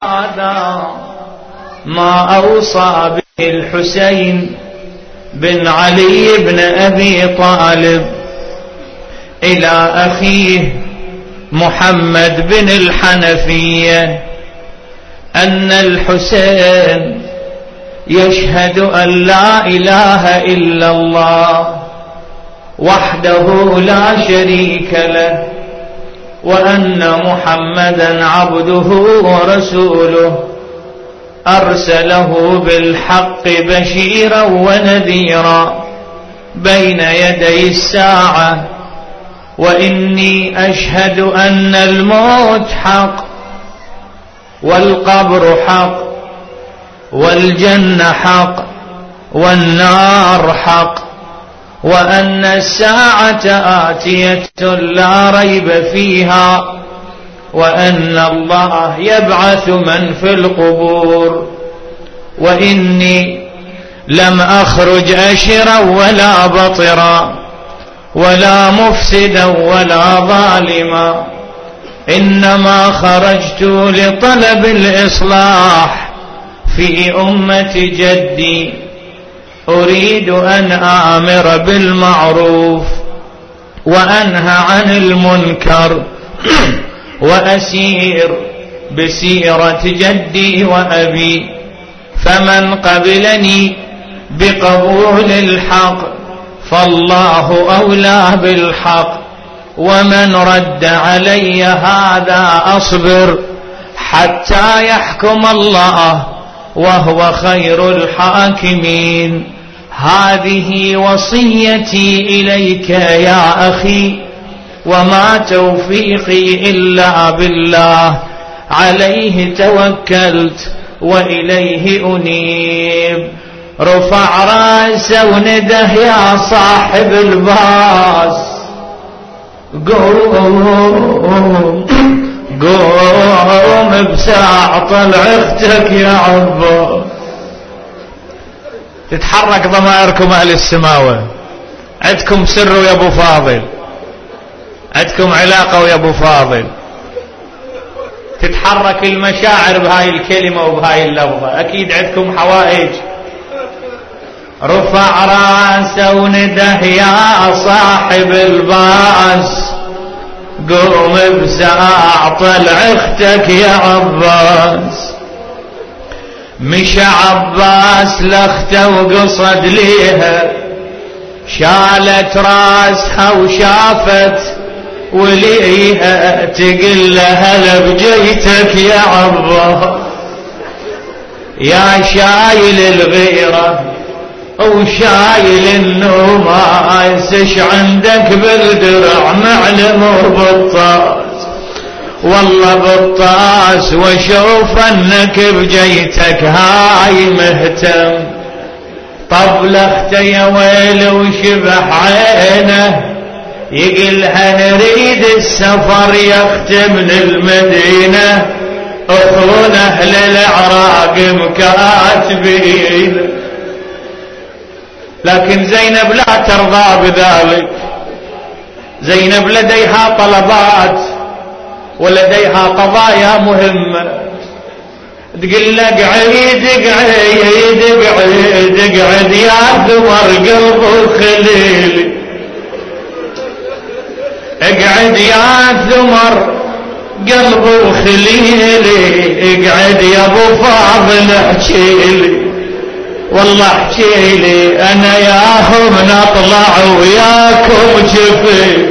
هذا ما أوصى به الحسين بن علي بن أبي طالب إلى أخيه محمد بن الحنفية أن الحسين يشهد أن لا إله إلا الله وحده لا شريك له وأن محمدا عبده ورسوله أرسله بالحق بشيرا ونذيرا بين يدي الساعة وإني أشهد أن الموت حق والقبر حق والجنة حق والنار حق وأن الساعة آتية لا ريب فيها وأن الله يبعث من في القبور وإني لم أخرج أشرا ولا بطرا ولا مفسدا ولا ظالما إنما خرجت لطلب الإصلاح في أمة جدي أريد أن آمر بالمعروف وأنهى عن المنكر وأسير بسيرة جدي وأبي فمن قبلني بقبول الحق فالله أولى بالحق ومن رد علي هذا أصبر حتى يحكم الله وهو خير الحاكمين. هذه وصيتي إليك يا أخي وما توفيقي إلا بالله عليه توكلت وإليه أنيب. رفع رأسه ونده يا صاحب الباس قوم بساعة طلع اختك يا عباس. تتحرك ضمائركم أهل السماوة، عندكم سر يا أبو فاضل، عندكم علاقة ويا أبو فاضل، تتحرك المشاعر بهاي الكلمة وبهاي اللفظة، أكيد عندكم حوائج. رفع راسه ونده يا صاحب الباس قوم بساعة طلع اختك يا عباس. مشى عباس لاخته وقصد ليها شالت راسها وشافت وليها تقل هلا بجيتك يا عباس يا شايل الغيرة وشايل النوماس ايش عندك بالدرع معلم وبطاس والله بطاس واشوف انك بجيتك هاي مهتم. طب لاخته يا ويل وشبح عينه يقلها نريد السفر يختم من المدينة اخونا اهل العراق مكاتبين. لكن زينب لا ترضى بذلك، زينب لديها طلبات ولديها قضايا مهمة. تقول لك اقعد اقعد اقعد اقعد يا ثمر قلب وخليلي، اقعد يا ثمر قلب وخليلي، اقعد يا ابو فاضل احكيلي والله احكيلي انا ياهم نطلع وياكم جفي.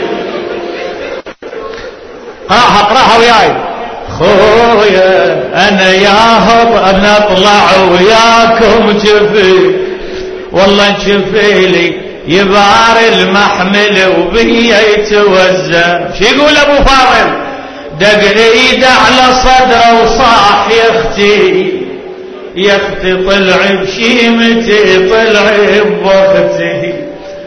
اقراها وياي خويا انا ياهم نطلع وياكم جفي والله جفيلي يبار المحمل وبيا يتوزع. شو يقول ابو فاضل؟ دق ايده على صدره وصاح يا اختي يا اختي طلع بشيمتي طلع بوقتي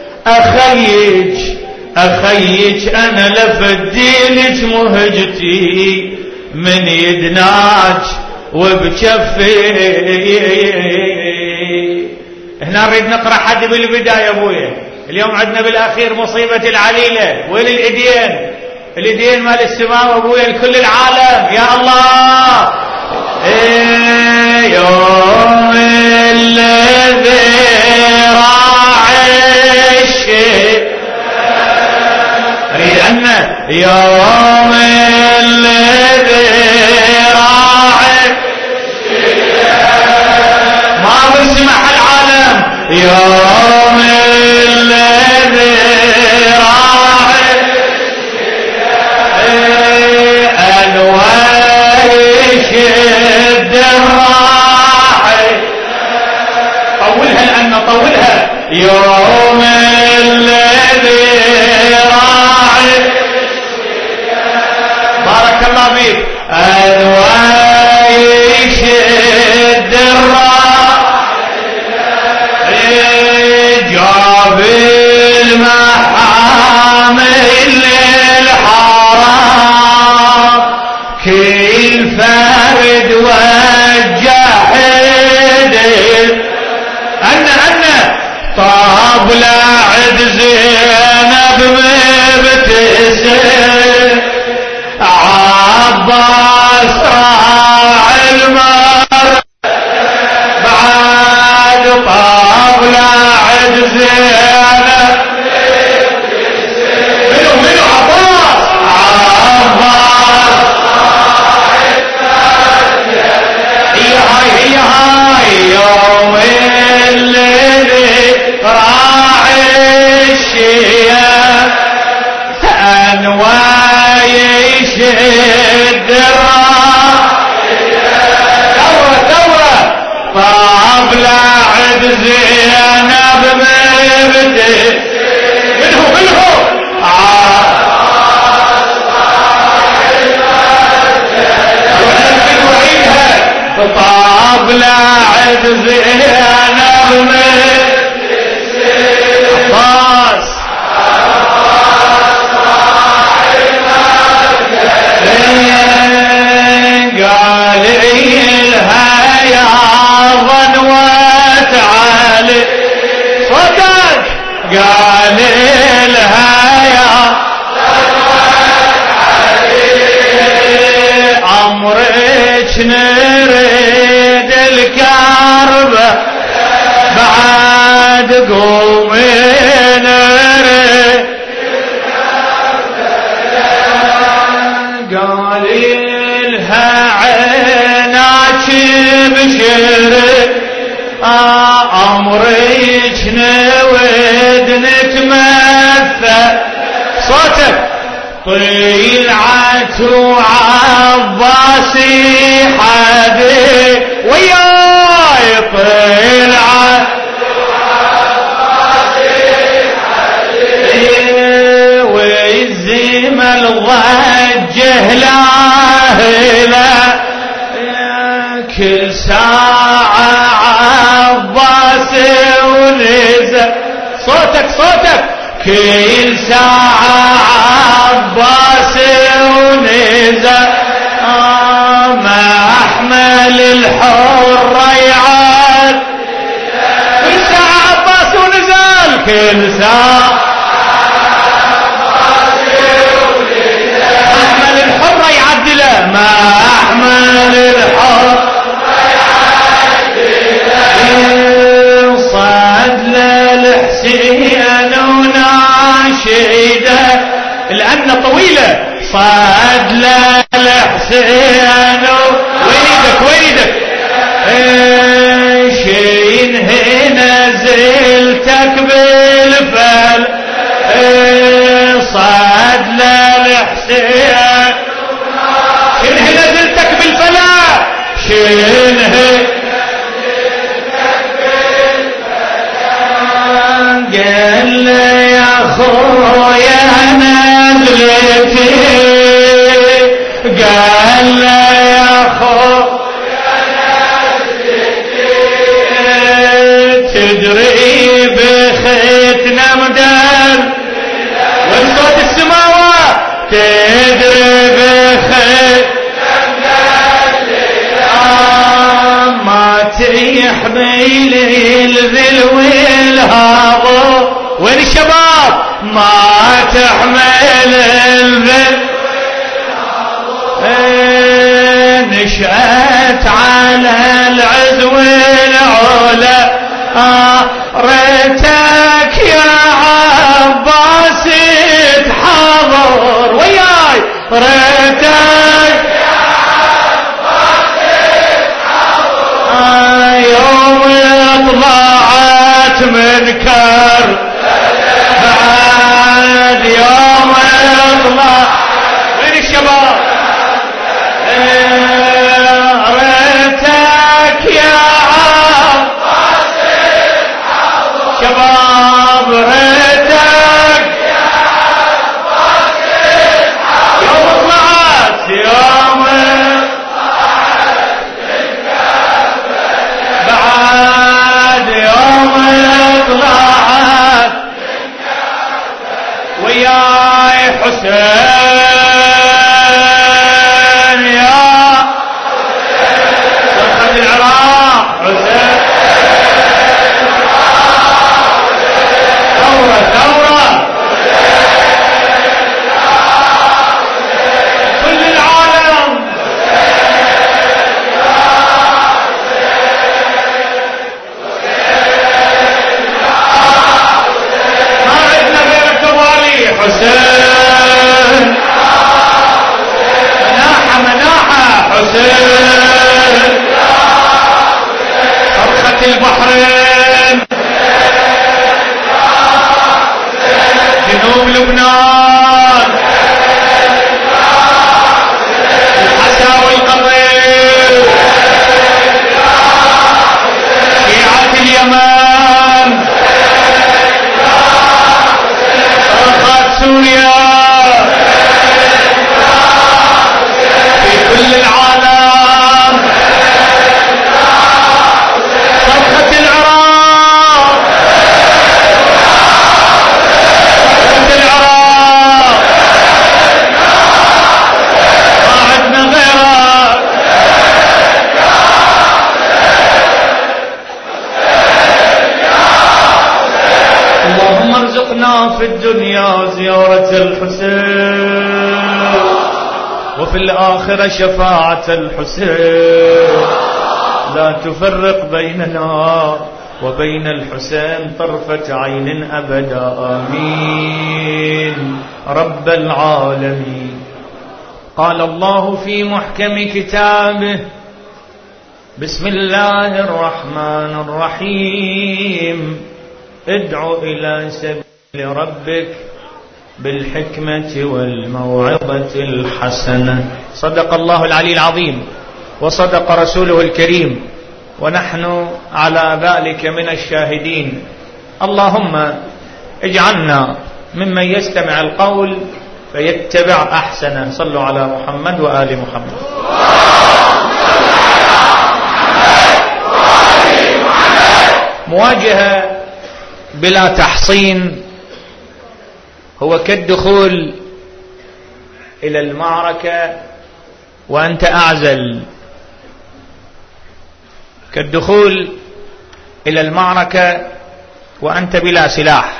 اخيج انا لفديلك مهجتي من يدناك وبكفي. هنا نريد نقرأ حد بالبداية ابويا. اليوم عندنا بالاخير مصيبة العليلة. وين الإيدين؟ الإيدين مال السماء ابويا لكل العالم. يا الله يوم الذي راعي لأنه يوم الذي راعي ما بسمح العالم يوم الذي راعي الويش الراعي طولها لأن طولها يوم الذي راعي بارك الله فيك الويش الراعي جاب المحامل للحرام كل فرد وجحد أن طابلة عد زينب مبتسم عباس راعي المر بعد طابلة عد زينب منو عباس هي هاي يوم الليل راعي الشيام أنوايش ثورة طابلة عد زينب منه طابلة عد زينب عباس قال لها يا ظنوة علي صدق قال لها يا أمرك نريد الكربة بعد قومي نريد قال لها عيناك بشرك أمرك نود نتمثل صوتك طلعت وعباسي حدي وياي طلعت والزمل ضجه لاهله كل ساعة عباس ونزل صوتك كل ساعة عباس ونزل ما أحمل الحر يعاد كل ساعة عباس ونزل كل ساعة أحمل الحر يعدله ما أحمل الحر صاد للحسين وناشده لأنه طويلة صاد للحسين ويدك شين هنا زلتك بالفل صاد للحسين شين هنا زلتك بالفلا شين هنا قال لي يا خويا نزلتي قال لي يا خويا نزلتي تدري بختنا مدن وين صوت السماوات تدري بختنا مدن ما تحمل الذل والهضا وين الشباب ما تحمل الذل نشأت طلعت على العزو العلا ريتك يا عباس تحضر وياي ريتك يا عباس تحضر يوم طلعت من بعد يوم طلع وين الشباب ريتك يا عباس شباب ريتك يا عباس يوم طلعت بعد يوم طلعت وياي حسين يا صرخة العراق حسين ثورة كل العالم ما عندنا غيرك والي حسين مناحة حسين صرخة البحرين جنوب لبنان الحسا والقضيب شيعة اليمن صرخات سوريا في كل العالم صرخة العراق صرخة العراق ما عندنا غيرك اللهم ارزقنا في الدنيا زيارة الحسين وفي الآخرة شفاعة الحسين لا تفرق بيننا وبين الحسين طرفة عين أبدا آمين رب العالمين. قال الله في محكم كتابه بسم الله الرحمن الرحيم ادع إلى سبيل ربك بالحكمة والموعظة الحسنة. صدق الله العلي العظيم وصدق رسوله الكريم ونحن على ذلك من الشاهدين. اللهم اجعلنا ممن يستمع القول فيتبع أحسنه. صلوا على محمد وآل محمد. مواجهة بلا تحصين هو كالدخول إلى المعركة وأنت أعزل، كالدخول إلى المعركة وأنت بلا سلاح،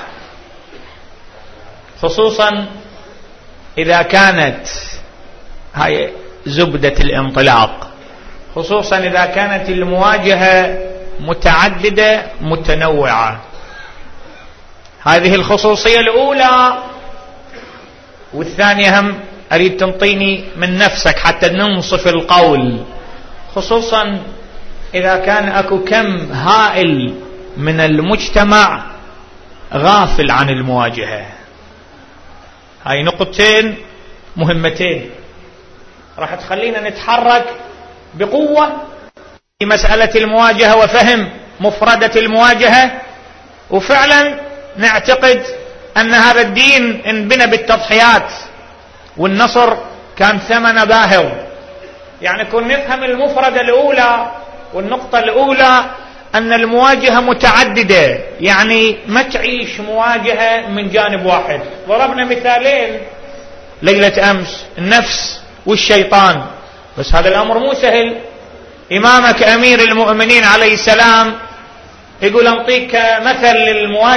خصوصا إذا كانت هاي زبدة الانطلاق، خصوصا إذا كانت المواجهة متعددة متنوعة. هذه الخصوصية الأولى، والثانية هم أريد تنطيني من نفسك حتى ننصف القول، خصوصا إذا كان أكو كم هائل من المجتمع غافل عن المواجهة. هاي نقطتين مهمتين راح تخلينا نتحرك بقوة في مسألة المواجهة وفهم مفردة المواجهة، وفعلا نعتقد أن هذا الدين انبنى بالتضحيات والنصر كان ثمن باهظ. يعني كن نفهم المفردة الأولى والنقطة الأولى أن المواجهة متعددة، يعني ما تعيش مواجهة من جانب واحد. ضربنا مثالين ليلة أمس، النفس والشيطان، بس هذا الأمر مو سهل. إمامك أمير المؤمنين عليه السلام يقول أنطيك مثل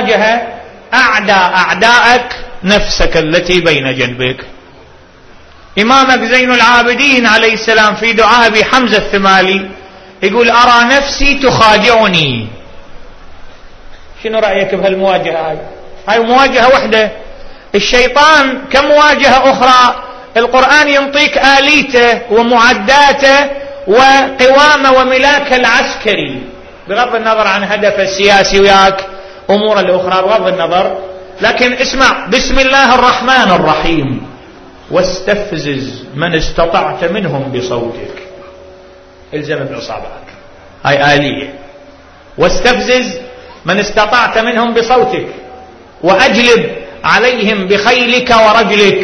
للمواجهة: أعدى أعداءك نفسك التي بين جنبك. إمامك زين العابدين عليه السلام في دعاء أبي حمزة الثمالي يقول أرى نفسي تخادعني. شنو رأيك بهالمواجهة هاي مواجهة وحدة. الشيطان كمواجهة أخرى القرآن ينطيك آليته ومعداته وقوامه وملاكه العسكري بغض النظر عن هدفه السياسي وياك أمور الأخرى بغض النظر. لكن اسمع بسم الله الرحمن الرحيم واستفزز من استطعت منهم بصوتك. الزم بإصابعك هاي آلية. واستفزز من استطعت منهم بصوتك وأجلب عليهم بخيلك ورجلك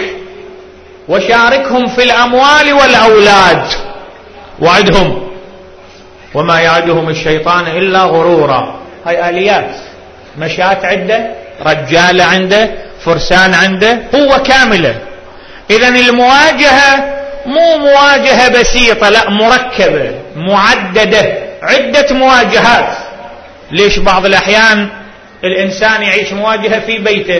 وشاركهم في الأموال والأولاد وعدهم وما يعدهم الشيطان إلا غرورا. هاي آليات مشات عدة، رجال عنده، فرسان عنده، قوة كاملة. إذن المواجهة مو مواجهة بسيطة، لا مركبة معددة، عدة مواجهات. ليش بعض الأحيان الإنسان يعيش مواجهة في بيته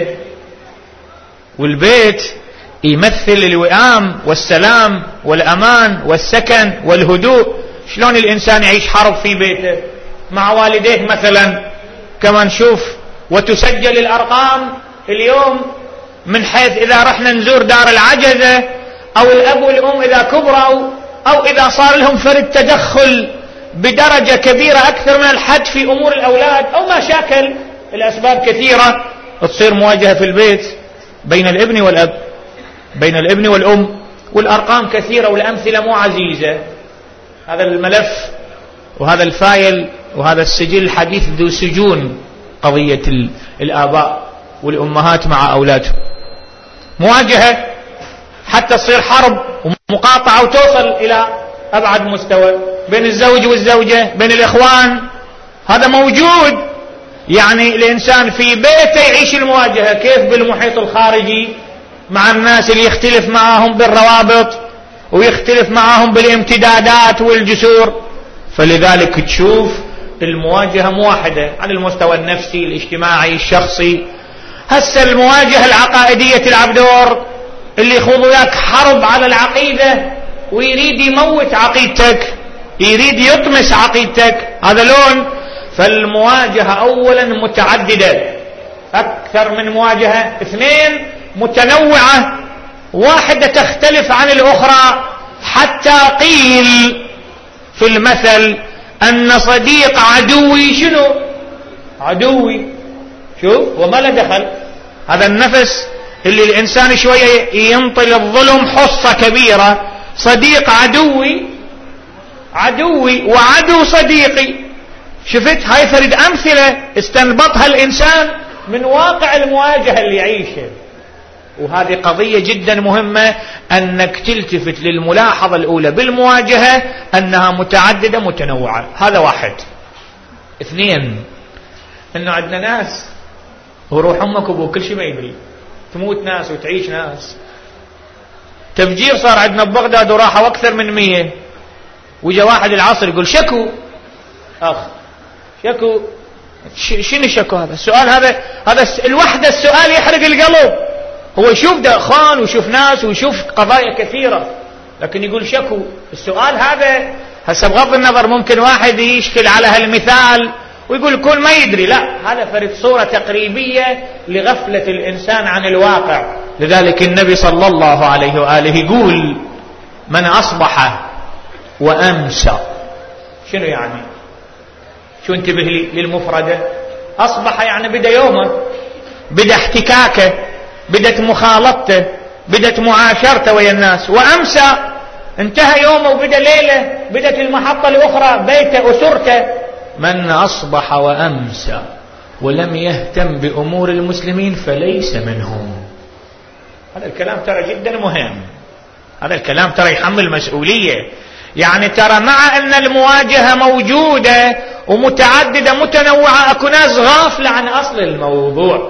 والبيت يمثل الوئام والسلام والأمان والسكن والهدوء. شلون الإنسان يعيش حرب في بيته مع والديه مثلا كما نشوف وتسجل الأرقام اليوم من حيث إذا رحنا نزور دار العجزة أو الأب والأم إذا كبروا أو إذا صار لهم فرد تدخل بدرجة كبيرة أكثر من الحد في أمور الأولاد أو مشاكل الأسباب كثيرة تصير مواجهة في البيت بين الابن والأب، بين الابن والأم، والأرقام كثيرة والأمثلة مو عزيزة. هذا الملف وهذا الفايل وهذا السجل الحديث ذو سجون قضية الآباء والأمهات مع أولادهم. مواجهة حتى تصير حرب ومقاطعة وتوصل إلى أبعد مستوى بين الزوج والزوجة، بين الإخوان. هذا موجود. يعني الإنسان في بيته يعيش المواجهة. كيف بالمحيط الخارجي مع الناس اللي يختلف معهم بالروابط ويختلف معهم بالامتدادات والجسور. فلذلك تشوف المواجهة موحدة على المستوى النفسي الاجتماعي الشخصي. هسه المواجهة العقائدية تلعب دور، اللي يخوض وياك حرب على العقيدة ويريد يموت عقيدتك، يريد يطمس عقيدتك، هذا لون. فالمواجهة أولا متعددة، أكثر من مواجهة، اثنين متنوعة، واحدة تختلف عن الأخرى. حتى قيل في المثل أن صديق عدوي شنو؟ عدوي. شوف وما له دخل. هذا النفس اللي الإنسان شوية ينطل الظلم حصة كبيرة. صديق عدوي، عدوي وعدو صديقي. شفت هاي فرد أمثلة استنبطها الإنسان من واقع المواجهة اللي يعيشه. وهذه قضية جدا مهمة أنك تلتفت للملاحظة الأولى بالمواجهة أنها متعددة متنوعة. هذا واحد. اثنين أنه عندنا ناس وروح أمك وابوك كل شيء ما يدري، تموت ناس وتعيش ناس. تفجير صار عندنا ببغداد وراحوا أكثر من 100. وجا واحد العصر يقول شكو أخ شكو. شنو شكو؟ هذا السؤال هذا الوحدة السؤال يحرق القلب. هو يشوف دخان ويشوف ناس ويشوف قضايا كثيرة لكن يقول شكو. السؤال هذا هسه بغض النظر ممكن واحد يشكل على هالمثال ويقول كل ما يدري، لا، هذا فرد صورة تقريبية لغفلة الإنسان عن الواقع. لذلك النبي صلى الله عليه وآله يقول من أصبح وأمسى. شنو يعني؟ شو انتبه للمفردة. أصبح يعني بدأ يومه، بدأ احتكاكه، بدأت مخالطته، بدأت معاشرته ويا الناس. وأمسى انتهى يومه وبدأ ليلة، بدأت المحطة الأخرى بيته أسرته. من أصبح وأمسى ولم يهتم بأمور المسلمين فليس منهم. هذا الكلام ترى جدا مهم. هذا الكلام ترى يحمل مسؤولية. يعني ترى مع أن المواجهة موجودة ومتعددة متنوعة أكو ناس غافلة عن أصل الموضوع.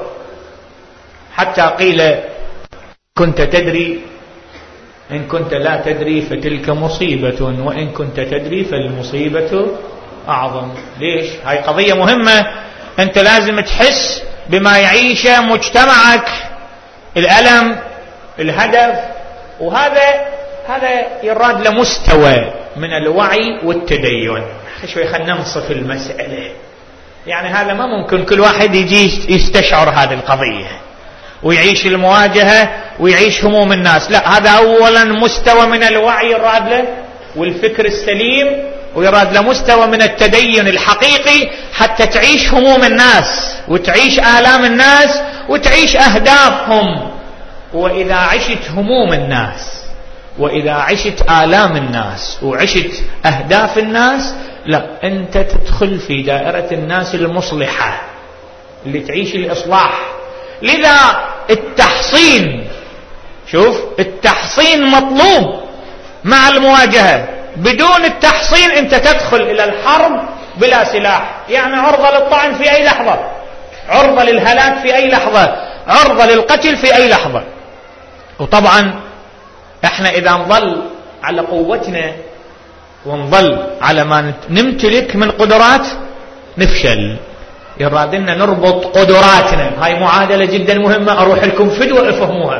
حتى قيل كنت تدري إن كنت لا تدري فتلك مصيبة وإن كنت تدري فالمصيبة أعظم. ليش؟ هاي قضية مهمة. أنت لازم تحس بما يعيشه مجتمعك، الألم، الهدف، هذا يراد لمستوى من الوعي والتدين. شوي خلينا ننصف المسألة. يعني هذا ما ممكن كل واحد يجي يستشعر هذه القضية ويعيش المواجهة ويعيش هموم الناس. لا، هذا أولا مستوى من الوعي يراد له والفكر السليم، ويراد له مستوى من التدين الحقيقي حتى تعيش هموم الناس وتعيش آلام الناس وتعيش أهدافهم. وإذا عشت هموم الناس وإذا عشت آلام الناس وعشت أهداف الناس، لا، أنت تدخل في دائرة الناس المصلحة اللي تعيش الإصلاح. لذا التحصين، شوف، التحصين مطلوب مع المواجهة. بدون التحصين أنت تدخل إلى الحرب بلا سلاح، يعني عرضة للطعن في أي لحظة، عرضة للهلاك في أي لحظة، عرضة للقتل في أي لحظة. وطبعا احنا إذا نظل على قوتنا ونظل على ما نمتلك من قدرات نفشل. يرادنا نربط قدراتنا، هاي معادلة جدا مهمة، أروح لكم فدوة افهموها.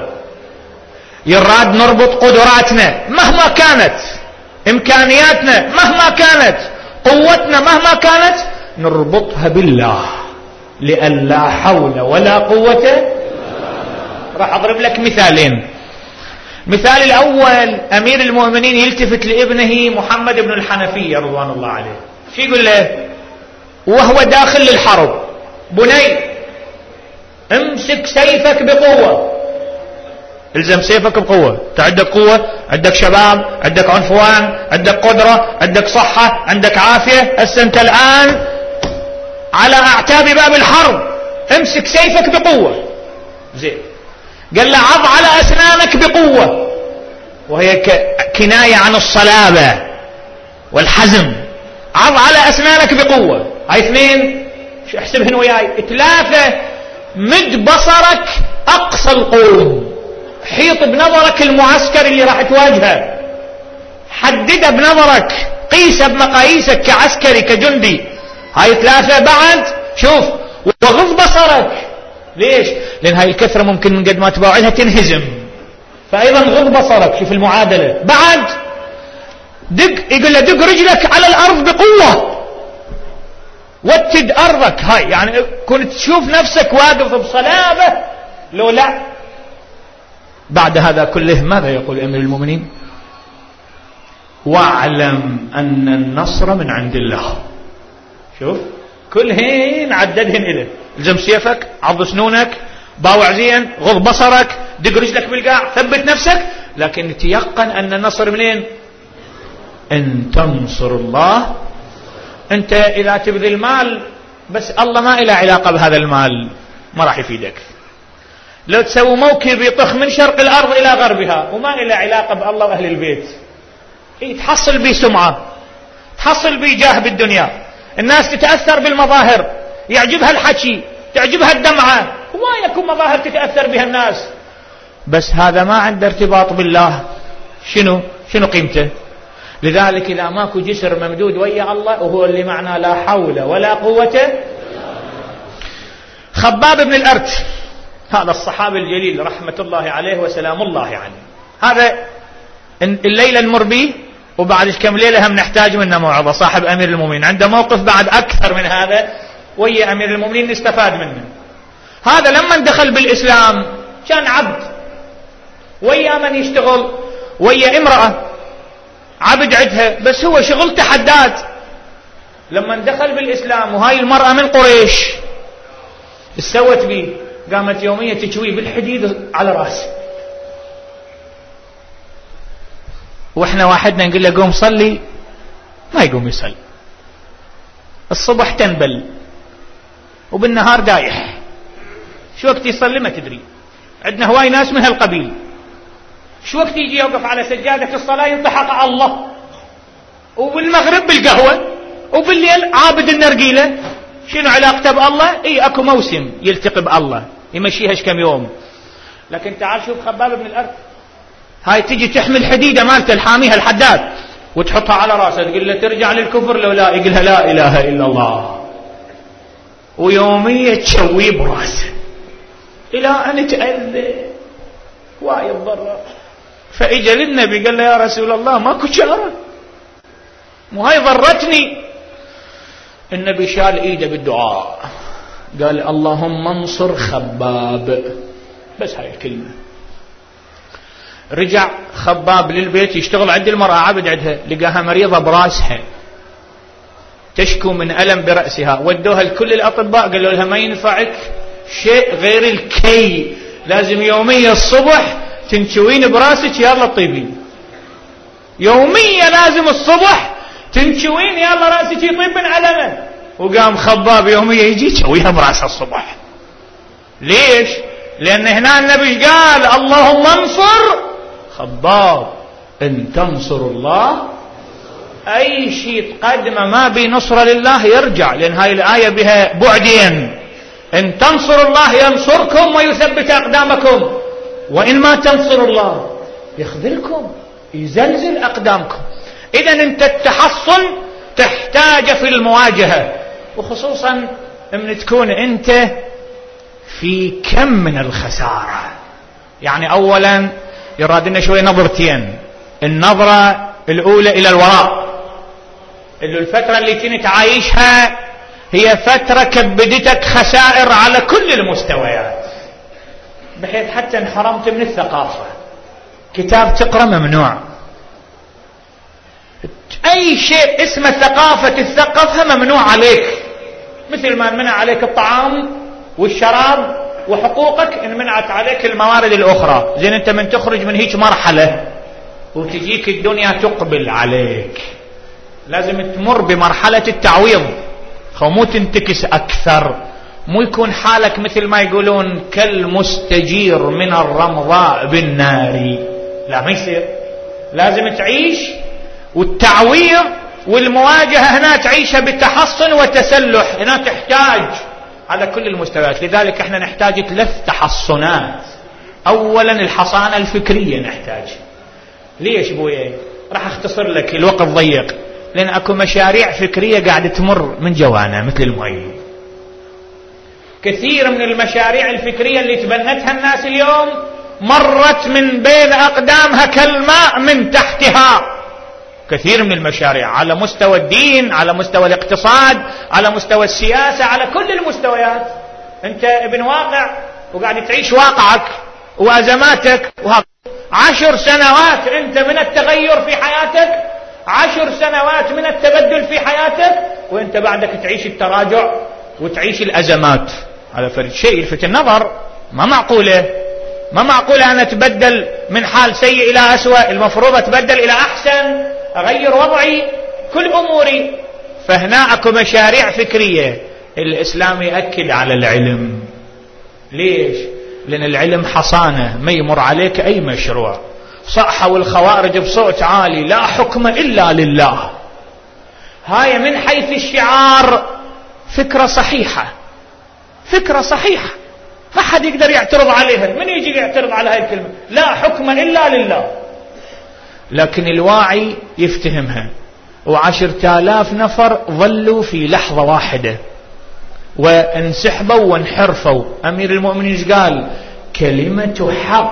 يراد نربط قدراتنا مهما كانت، إمكانياتنا مهما كانت، قوتنا مهما كانت، نربطها بالله، لأن لا حول ولا قوة. راح أضرب لك مثالين. مثال الأول، أمير المؤمنين يلتفت لابنه محمد بن الحنفية رضوان الله عليه، شو يقول له وهو داخل للحرب؟ بني، امسك سيفك بقوة، الزم سيفك بقوة. انت عندك قوة، عندك شباب، عندك عنفوان، عندك قدرة، عندك صحة، عندك عافية، هسه انت الآن على أعتاب باب الحرب، امسك سيفك بقوة. زين، قال له عض على أسنانك بقوة، وهي كناية عن الصلابة والحزم. عض على أسنانك بقوة. هاي اثنين، شو احسبهن وياي؟ ثلاثة، مد بصرك أقصى القوم، حيط بنظرك المعسكر اللي راح تواجهه، حدده بنظرك، قيسه بمقاييسك كعسكري كجندي. هاي ثلاثة. بعد شوف، وغض بصرك. ليش؟ لأن هاي الكثرة ممكن من قد ما تباعدها تنهزم، فأيضا غض بصرك. شوف المعادلة. بعد دق، يقول له دق رجلك على الأرض بقوة، وتد أرضك. هاي يعني كنت تشوف نفسك واقف بصلابة لو لا. بعد هذا كله ماذا يقول أمير المؤمنين؟ واعلم أن النصر من عند الله. شوف، كلهن عددهن إله. الزم سيفك، عض سنونك، باوع زين، غض بصرك، دق رجلك بالقاع، ثبت نفسك، لكن تيقن أن النصر منين؟ إن تنصر الله. أنت إذا تبذل مال بس الله ما إله علاقة بهذا المال، ما راح يفيدك. لو تسوي موكب يطخ من شرق الأرض إلى غربها وما إله علاقة بالله وأهل البيت، تحصل بي سمعة، تحصل بي جاه بالدنيا، الناس تتأثر بالمظاهر، يعجبها الحكي، تعجبها الدمعة، وما يكون مظاهر تتأثر بها الناس، بس هذا ما عنده ارتباط بالله. شنو قيمته؟ لذلك إذا ماكو جسر ممدود ويا الله، وهو اللي معنى لا حول ولا قوة. خباب بن الأرت، هذا الصحابي الجليل رحمة الله عليه وسلام الله عليه، هذا الليلة نمر به وبعد كم ليلة هم نحتاج منه موعظة. صاحب أمير المؤمنين عنده موقف بعد أكثر من هذا ويا أمير المؤمنين نستفاد منه. هذا لما دخل بالإسلام كان عبد، ويا من يشتغل؟ ويا امرأة عبد عدها، بس هو شغلته حداد. لما دخل بالإسلام وهاي المرأة من قريش، سوت بيه؟ قامت يومية تشويه بالحديد على راسه. واحنا واحدنا نقول له قوم صلي، ما يقوم يصلي. الصبح تنبل وبالنهار دايح، شو وقت يصلي ما تدري. عندنا هواي ناس من هالقبيل، شو وقت يجي يوقف على سجادة الصلاة ينطحق على الله، وبالمغرب بالقهوة، وبالليل عابد النرقيلة. شنو علاقته بالله؟ اكو موسم يلتقي بالله يمشيهش كم يوم. لكن تعال شوف خباب بن الأرت، هاي تجي تحمل حديدة مالته الحاميها الحداد وتحطها على راسه، تقول له ترجع للكفر لو لا، يقولها لا إله إلا الله، ويومية تشوي براسه إلى أن تأذى وايد ضرر. فإجا للنبي قال له يا رسول الله ماكو شارة، مو هاي ضرتني. النبي شال ايده بالدعاء قال اللهم انصر خباب، بس هاي الكلمة. رجع خباب للبيت يشتغل عند المرأة عبد عندها، لقاها مريضة براسها تشكو من ألم برأسها، ودوها لكل الأطباء قالوا لها ما ينفعك شيء غير الكي، لازم يوميا الصبح تنشوين براسك يلا طيبين، يوميا لازم الصبح تنشوين يلا راسك يطيب من ألمه. وقام خباب يوميا يجي يسويها براسه الصبح. ليش؟ لأن هنا النبي قال اللهم انصر خباب، إن تنصر الله أي شيء تقدم ما بنصر لله يرجع، لأن هاي الآية بها بعدين، إن تنصر الله ينصركم ويثبت أقدامكم، وإن ما تنصر الله يخذلكم يزلزل أقدامكم. إذن أنت التحصن تحتاج في المواجهة، وخصوصا من تكون أنت في كم من الخسارة. يعني أولا يرادنا شوية نظرتين، النظرة الأولى إلى الوراء، اللي الفترة اللي كنت عايشها هي فترة كبدتك خسائر على كل المستويات، بحيث حتى انحرمت من الثقافة، كتاب تقرأ ممنوع، أي شيء اسمه ثقافة تثقفها ممنوع عليك، مثل ما منع عليك الطعام والشراب وحقوقك انمنعت عليك الموارد الأخرى. زين أنت من تخرج من هيك مرحلة وتجيك الدنيا تقبل عليك، لازم تمر بمرحلة التعويض، مو تنتكس أكثر، مو يكون حالك مثل ما يقولون كالمستجير من الرمضاء بالنار، لا ما يصير، لازم تعيش. والتعويض والمواجهة هنا تعيشها بالتحصن والتسلح، هنا تحتاج على كل المستويات. لذلك احنا نحتاج 3 تحصنات. اولا الحصانة الفكرية نحتاج. ليش بويا؟ راح اختصر لك، الوقت ضيق، لان اكو مشاريع فكرية قاعدة تمر من جوانا مثل المؤيد. كثير من المشاريع الفكرية اللي تبنتها الناس اليوم مرت من بين اقدامها كالماء من تحتها. كثير من المشاريع على مستوى الدين، على مستوى الاقتصاد، على مستوى السياسة، على كل المستويات. انت ابن واقع وقاعد تعيش واقعك وازماتك، 10 سنوات انت من التغير في حياتك، 10 سنوات من التبدل في حياتك، وانت بعدك تعيش التراجع وتعيش الازمات. هذا فرد شيء يلفت النظر، ما معقولة أنا أتبدل من حال سيء إلى أسوأ، المفروض أتبدل إلى أحسن، أغير وضعي كل أموري. فهنا أكو مشاريع فكرية. الإسلام يأكد على العلم. ليش؟ لأن العلم حصانة، ما يمر عليك أي مشروع. صحوا الخوارج بصوت عالي لا حكم إلا لله. هاي من حيث الشعار فكرة صحيحة، فكرة صحيحة، ما حد يقدر يعترض عليها. من يجي يعترض على هاي الكلمة لا حكم إلا لله؟ لكن الواعي يفتهمها. 10,000 نفر ظلوا في لحظة واحدة وانسحبوا وانحرفوا. أمير المؤمنين قال كلمة حق،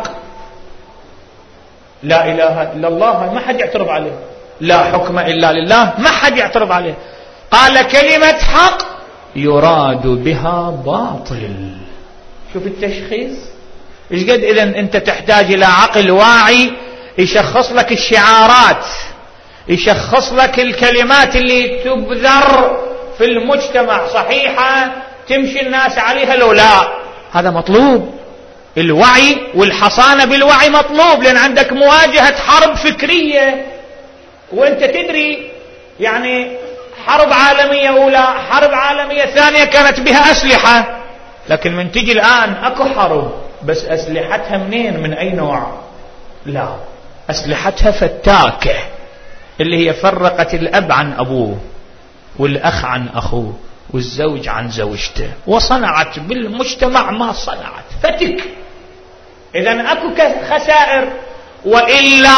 لا إله إلا الله، ما حد يعترض عليه. لا حكم إلا لله، ما حد يعترض عليه. قال كلمة حق يراد بها باطل. شوف التشخيص إيش قد. إذن أنت تحتاج إلى عقل واعي يشخص لك الشعارات، يشخص لك الكلمات اللي تبذر في المجتمع صحيحة تمشي الناس عليها لو لا. هذا مطلوب. الوعي والحصانة بالوعي مطلوب، لأن عندك مواجهة حرب فكرية وأنت تدري. يعني حرب عالمية أولى، حرب عالمية ثانية كانت بها أسلحة، لكن من تجي الآن أكو حرب بس أسلحتها منين؟ من أي نوع؟ لا، أسلحتها فتاكة، اللي هي فرقت الأب عن أبوه والأخ عن أخوه والزوج عن زوجته، وصنعت بالمجتمع ما صنعت، فتك. إذن أكو خسائر. وإلا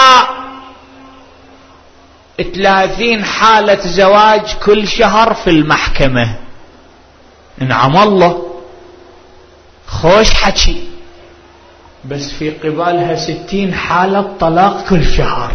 30 حالة زواج كل شهر في المحكمة. نعم الله، خوش حكي، بس في قبالها 60 حالة طلاق كل شهر.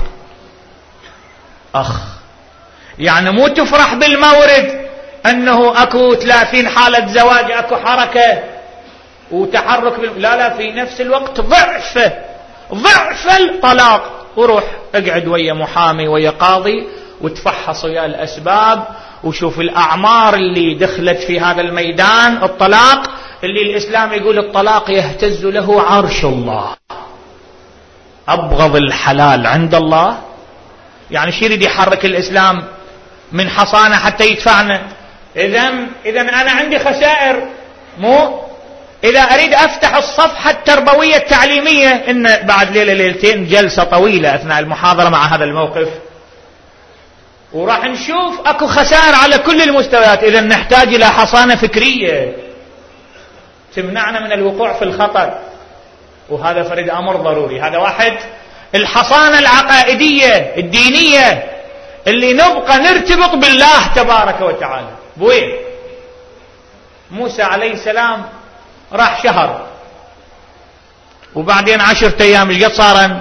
يعني مو تفرح بالمورد أنه أكو 30 حالة زواج، أكو حركة وتحرك لا في نفس الوقت ضعف الطلاق. وروح اقعد ويا محامي ويا قاضي وتفحص ويا الأسباب وشوف الأعمار اللي دخلت في هذا الميدان الطلاق، اللي الإسلام يقول الطلاق يهتز له عرش الله. أبغض الحلال عند الله. يعني شو يريد يحرك الإسلام من حصانة حتى يدفعنا؟ إذن أنا عندي خسائر. مو إذا أريد أفتح الصفحة التربوية التعليمية، إن بعد ليلة ليلتين جلسة طويلة أثناء المحاضرة مع هذا الموقف، وراح نشوف أكو خسائر على كل المستويات. إذن نحتاج إلى حصانة فكرية تمنعنا من الوقوع في الخطأ، وهذا فريد أمر ضروري. هذا واحد. الحصانة العقائدية الدينية اللي نبقى نرتبط بالله تبارك وتعالى. بوين موسى عليه السلام راح شهر، وبعدين 10 أيام ايش قد صار؟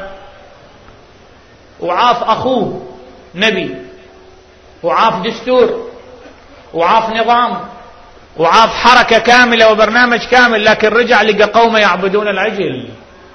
وعاف أخوه نبي، وعاف دستور، وعاف نظام، وعاف حركة كاملة وبرنامج كامل، لكن رجع لقى قوم يعبدون العجل.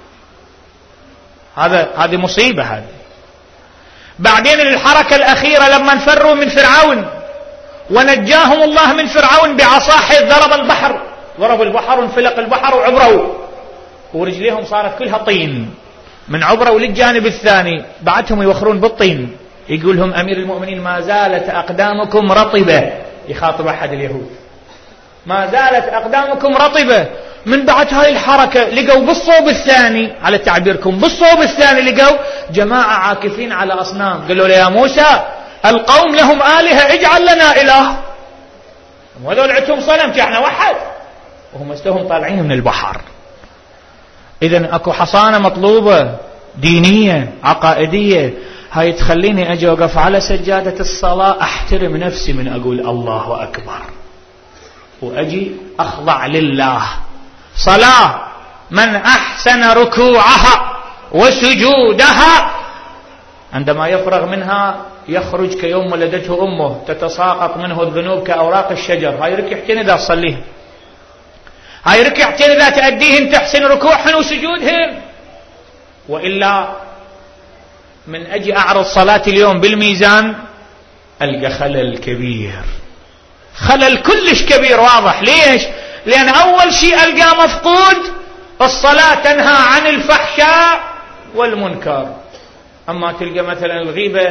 هذه مصيبة. هذه بعدين الحركة الأخيرة لما انفروا من فرعون ونجاهم الله من فرعون بعصاه، ضرب البحر، ضرب البحر وانفلق البحر وعبروا، ورجليهم صارت كلها طين من عبروا للجانب الثاني. بعدهم يوخرون بالطين. يقول لهم أمير المؤمنين ما زالت أقدامكم رطبة، يخاطب أحد اليهود، ما زالت أقدامكم رطبة. من بعد هاي الحركة لقوا بالصوب الثاني، على تعبيركم بالصوب الثاني، لقوا جماعة عاكفين على أصنام. قالوا له يا موسى القوم لهم آلهة اجعل لنا إله. وهذول عندهم صنم احنا وحد، وهم استهم طالعين من البحر. إذن أكو حصانة مطلوبة دينية عقائدية. هاي تخليني أجي أوقف على سجادة الصلاة أحترم نفسي من أقول الله أكبر، وأجي أخضع لله. صلاة من أحسن ركوعها وسجودها عندما يفرغ منها يخرج كيوم ولدته أمه، تتساقط منه الذنوب كأوراق الشجر. هاي ركعتين إذا تصليهن، هاي ركعتين إذا تأديهن تحسن ركوعهن وسجودهن. وإلا من أجي أعرض صلاة اليوم بالميزان ألقى خلل كبير، خلل كلش كبير واضح. ليش؟ لأن أول شيء ألقى مفقود. الصلاة تنهى عن الفحشاء والمنكر، أما تلقى مثلا الغيبة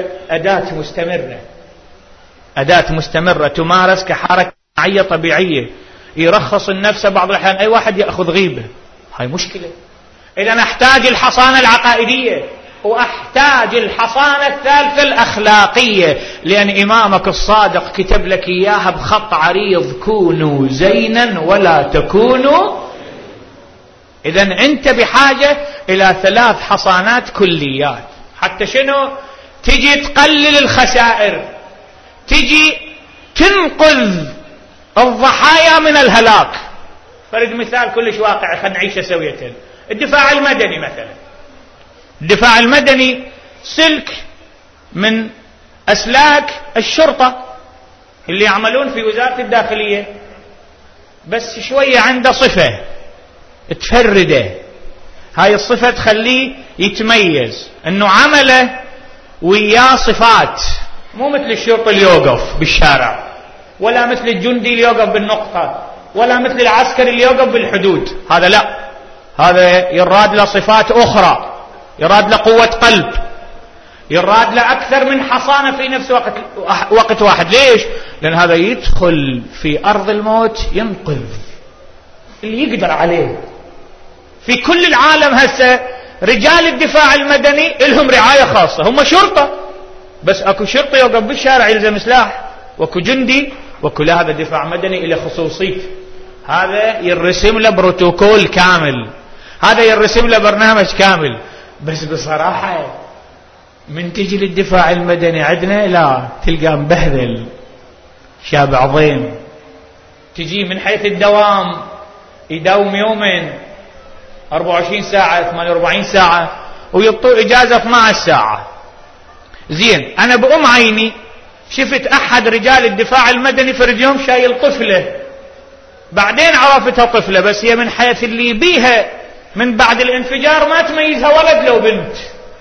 أداة مستمرة تمارس كحركة معية طبيعية. يرخص النفس بعض الأحيان أي واحد يأخذ غيبة، هاي مشكلة. إذا أحتاج الحصانة العقائدية، وأحتاج الحصانة الثالثة الأخلاقية، لأن إمامك الصادق كتب لك إياها بخط عريض: كونوا زينا ولا تكونوا. إذا أنت بحاجة إلى 3 حصانات كليات. حتى شنو؟ تجي تقلل الخسائر، تجي تنقذ الضحايا من الهلاك. فرد مثال كلش واقعي خلينا نعيشه سوية. الدفاع المدني مثلا، الدفاع المدني سلك من أسلاك الشرطة اللي يعملون في وزارة الداخلية، بس شوية عنده صفة تفرده. هاي الصفة تخليه يتميز، انه عمله وياه صفات، مو مثل الشرطي اللي يوقف بالشارع، ولا مثل الجندي اللي يوقف بالنقطة، ولا مثل العسكري اللي يوقف بالحدود. هذا لا، هذا يراد له صفات أخرى، يراد له قوة قلب، يراد له أكثر من حصانة في نفس وقت واحد. ليش؟ لأن هذا يدخل في أرض الموت ينقذ اللي يقدر عليه. في كل العالم هسه رجال الدفاع المدني لهم رعاية خاصة، هم شرطة، بس أكو شرطة يوقف بالشارع يلزم سلاح، وأكو جندي، وكل هذا دفاع مدني إلى خصوصية. هذا يرسم له بروتوكول كامل، هذا يرسم له برنامج كامل. بس بصراحة من تجي للدفاع المدني عندنا لا، تلقى مبهذل شاب عظيم. تجي من حيث الدوام يداوم يومين، 24 ساعة 48 ساعة ويعطوا إجازة 12 ساعة. زين أنا بأم عيني شفت أحد رجال الدفاع المدني فرد يوم شايل طفلة، بعدين عرفتها طفلة، بس هي من حيث اللي بيها من بعد الانفجار ما تميزها ولد لو بنت،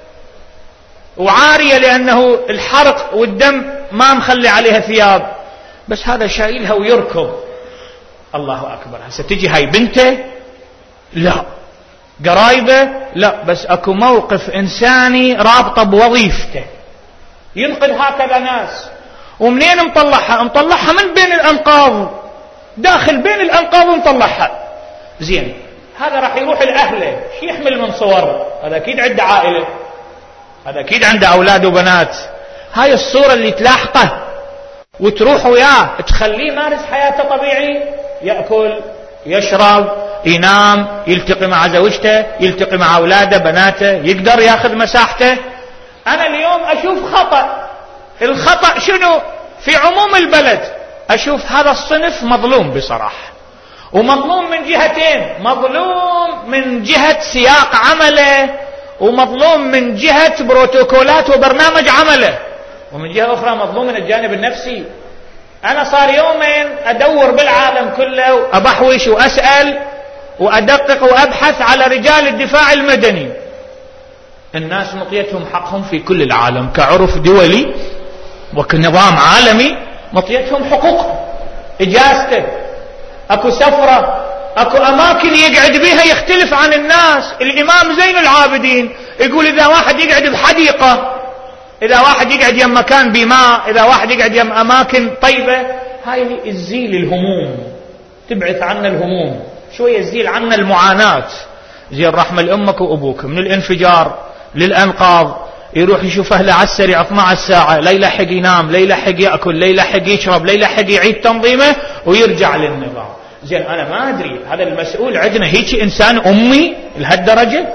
وعارية لأنه الحرق والدم ما مخلي عليها ثياب، بس هذا شايلها ويركض. الله أكبر. هسه تجي هاي بنته؟ لا. قرايبه؟ لا. بس اكو موقف إنساني رابطه بوظيفته ينقذ هكذا ناس. ومنين مطلعها؟ مطلعها من بين الأنقاض، داخل بين الأنقاض ومطلعها. زين هذا راح يروح لأهله، شو يحمل من صور؟ هذا أكيد عنده عائلة، هذا أكيد عنده أولاد وبنات. هاي الصورة اللي تلاحقه وتروح وياه تخليه مارس حياته طبيعي، يأكل يشرب ينام يلتقي مع زوجته يلتقي مع أولاده بناته، يقدر ياخذ مساحته. أنا اليوم أشوف خطأ. الخطأ شنو؟ في عموم البلد أشوف هذا الصنف مظلوم بصراحة، ومظلوم من جهتين، مظلوم من جهة سياق عمله، ومظلوم من جهة بروتوكولات وبرنامج عمله، ومن جهة أخرى مظلوم من الجانب النفسي. أنا صار يومين أدور بالعالم كله وأبحوش وأسأل وأدقق وأبحث على رجال الدفاع المدني. الناس مطيتهم حقهم في كل العالم كعرف دولي وكنظام عالمي، مطيتهم حقوق إجازته. أكو سفرة، أكو أماكن يقعد بها يختلف عن الناس. الإمام زين العابدين يقول إذا واحد يقعد بحديقة، إذا واحد يقعد يم مكان بماء، إذا واحد يقعد يم أماكن طيبة، هاي تزيل الهموم، تبعث عنا الهموم شوية، تزيل عنا المعاناة. زين رحمة لأمك وأبوك من الانفجار للأنقاض، يروح يشوف أهله على السريع 12 ساعة، لا يلحق ينام، لا يلحق يأكل، لا يلحق يشرب، لا يلحق يعيد تنظيمه ويرجع للنظام. زين أنا ما أدري هذا المسؤول عندنا هيك إنسان أمي لهالدرجة؟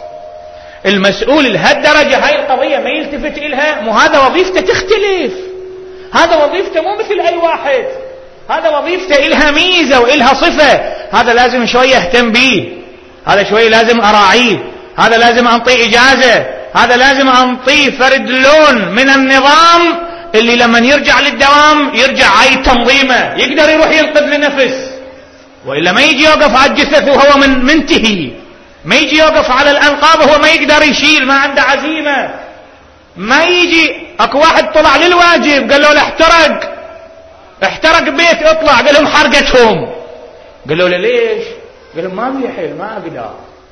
المسؤول لهالدرجة هاي القضية ما يلتفت إلها؟ مو هذا وظيفته تختلف، هذا وظيفته مو مثل أي واحد، هذا وظيفته إلها ميزة وإلها صفة، هذا لازم شوية اهتم بيه، هذا شوية لازم أراعيه، هذا لازم أنطيه إجازة، هذا لازم أنطيه فرد لون من النظام اللي لما يرجع للدوام يرجع عايد تنظيمه، يقدر يروح ينقذ لنفس، وإلا ما يجي يوقف على الجثث وهو منتهي، ما يجي يوقف على الأنقاض وهو ما يقدر يشيل، ما عنده عزيمة، ما يجي. أكو واحد طلع للواجب قالوا له احترق بيت، اطلع، قال لهم حرقتهم، قالوا له ليش؟ قال لهم ما بيحل، ما أقدر،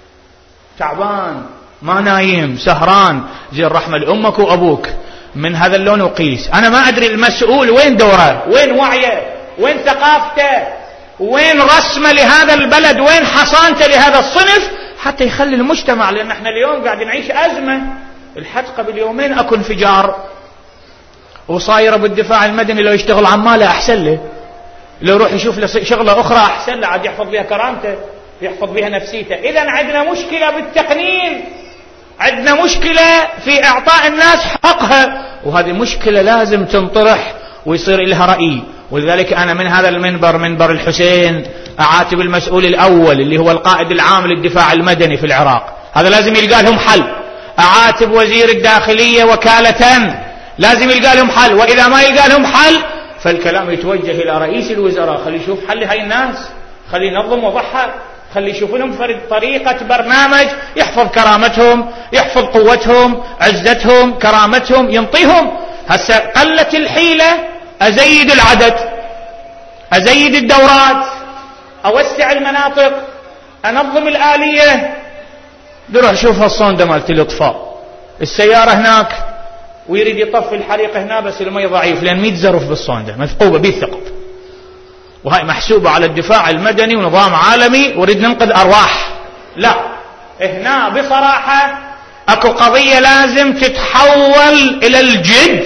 تعبان، ما نايم، سهران. زي الرحمة لأمك وأبوك من هذا اللون وقيس. أنا ما أدري المسؤول وين دوره، وين وعيه، وين ثقافته، وين رسمه لهذا البلد، وين حصانته لهذا الصنف حتى يخلي المجتمع. لأن احنا اليوم قاعد نعيش أزمة. الحد قبل يومين أكو انفجار وصاير بالدفاع المدني لو يشتغل عماله أحسن له، لو يروح يشوف له شغلة أخرى أحسن له، عاد يحفظ بها كرامته، يحفظ بها نفسيته. إذن عندنا مشكلة بالتقنين، عندنا مشكلة في إعطاء الناس حقها، وهذه مشكلة لازم تنطرح ويصير لها رأي. ولذلك أنا من هذا المنبر، منبر الحسين، أعاتب المسؤول الأول اللي هو القائد العام للدفاع المدني في العراق، هذا لازم يلقى لهم حل. أعاتب وزير الداخلية وكالة، لازم يلقى لهم حل، وإذا ما يلقى لهم حل فالكلام يتوجه إلى رئيس الوزراء، خلي يشوف حل هاي الناس، خلي ينظم وضعها، خلي يشوف لهم فرد طريقة برنامج يحفظ كرامتهم، يحفظ قوتهم، عزتهم، كرامتهم، ينطيهم. هسه قلت الحيلة، أزيد العدد، أزيد الدورات، أوسع المناطق، أنظم الآلية. بروح شوف الصندة مالت الإطفاء، السيارة هناك ويريد يطفي الحريق هنا، بس المي ضعيف لأن 100 زرف بالصندة مثقوبة بالثقب، وهي محسوبة على الدفاع المدني ونظام عالمي وريد ننقذ أرواح. لا، هنا بصراحة أكو قضية لازم تتحول إلى الجد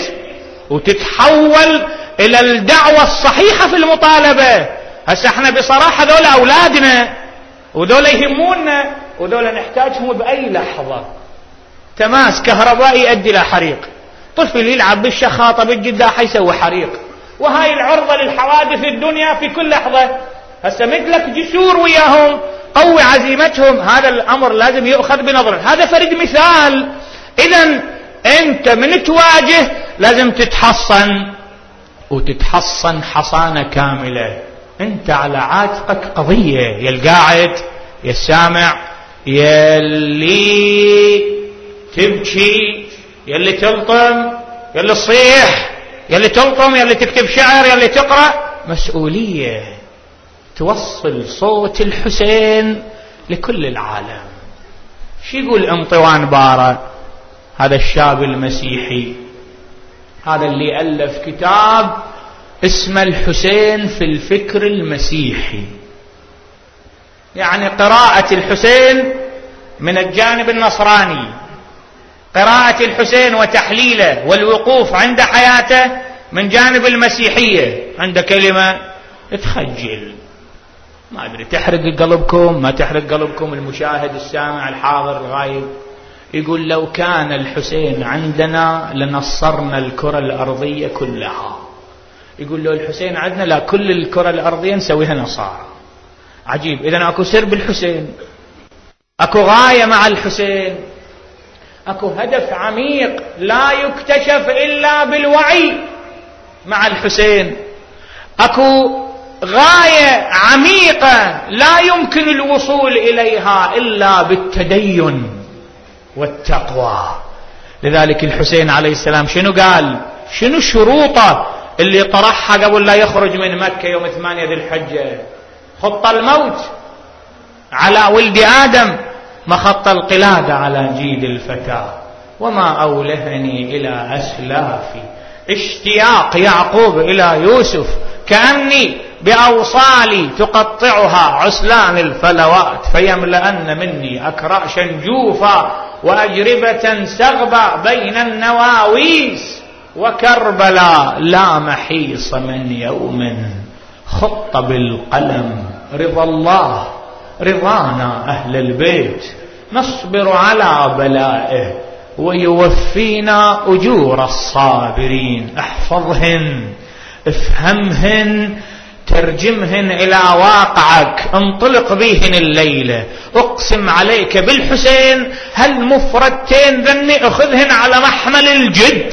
وتتحول إلى الدعوة الصحيحة في المطالبة. هسه احنا بصراحة ذولا أولادنا وذولا يهمونا وذولا نحتاجهم بأي لحظة. تماس كهربائي يؤدي إلى حريق، طفل يلعب بالشخاطة بالجداح يسوي حريق، وهاي العرضة للحوادث الدنيا في كل لحظة. هسه مثلك جسور وياهم تقوي عزيمتهم، هذا الأمر لازم يؤخذ بنظر. هذا فرد مثال. إذن أنت من تواجه لازم تتحصن، وتتحصن حصانة كاملة. أنت على عاتقك قضية، يا القاعد يا السامع يا اللي تبكي يا اللي تلطم يا اللي تصيح يا اللي تلطم يا اللي تكتب شعر يا اللي تقرأ. مسؤولية توصل صوت الحسين لكل العالم. شو يقول انطوان بارة، هذا الشاب المسيحي، هذا اللي ألف كتاب اسمه الحسين في الفكر المسيحي، يعني قراءة الحسين من الجانب النصراني، قراءة الحسين وتحليله والوقوف عند حياته من جانب المسيحية. عند كلمة تخجل، ما أدري تحرق قلبكم ما تحرق قلبكم، المشاهد السامع الحاضر الغايب. يقول لو كان الحسين عندنا لنصرنا الكرة الأرضية كلها. يقول له الحسين عندنا، لا، كل الكرة الأرضية نسويها نصارى. عجيب. إذن أكو سر بالحسين، أكو غاية مع الحسين، أكو هدف عميق لا يكتشف إلا بالوعي مع الحسين، أكو غاية عميقة لا يمكن الوصول إليها إلا بالتدين والتقوى. لذلك الحسين عليه السلام شنو قال؟ شنو شروطه اللي طرحها قبل لا يخرج من مكة يوم 8 ذي الحجة؟ خط الموت على ولد آدم، مخط القلادة على جيد الفتى، وما أولهني إلى أسلافي اشتياق يعقوب إلى يوسف، كأني بأوصالي تقطعها عسلان الفلوات، فيملأن مني أكراشا جوفا وأجربة سغبا بين النواويس، وكربلا لا محيص من يوم خط بالقلم رضا الله رضانا أهل البيت، نصبر على بلائه ويوفينا أجور الصابرين. احفظهن، افهمهن، ترجمهن إلى واقعك، انطلق بهن الليلة. أقسم عليك بالحسين هالمفردتين ذني أخذهن على محمل الجد،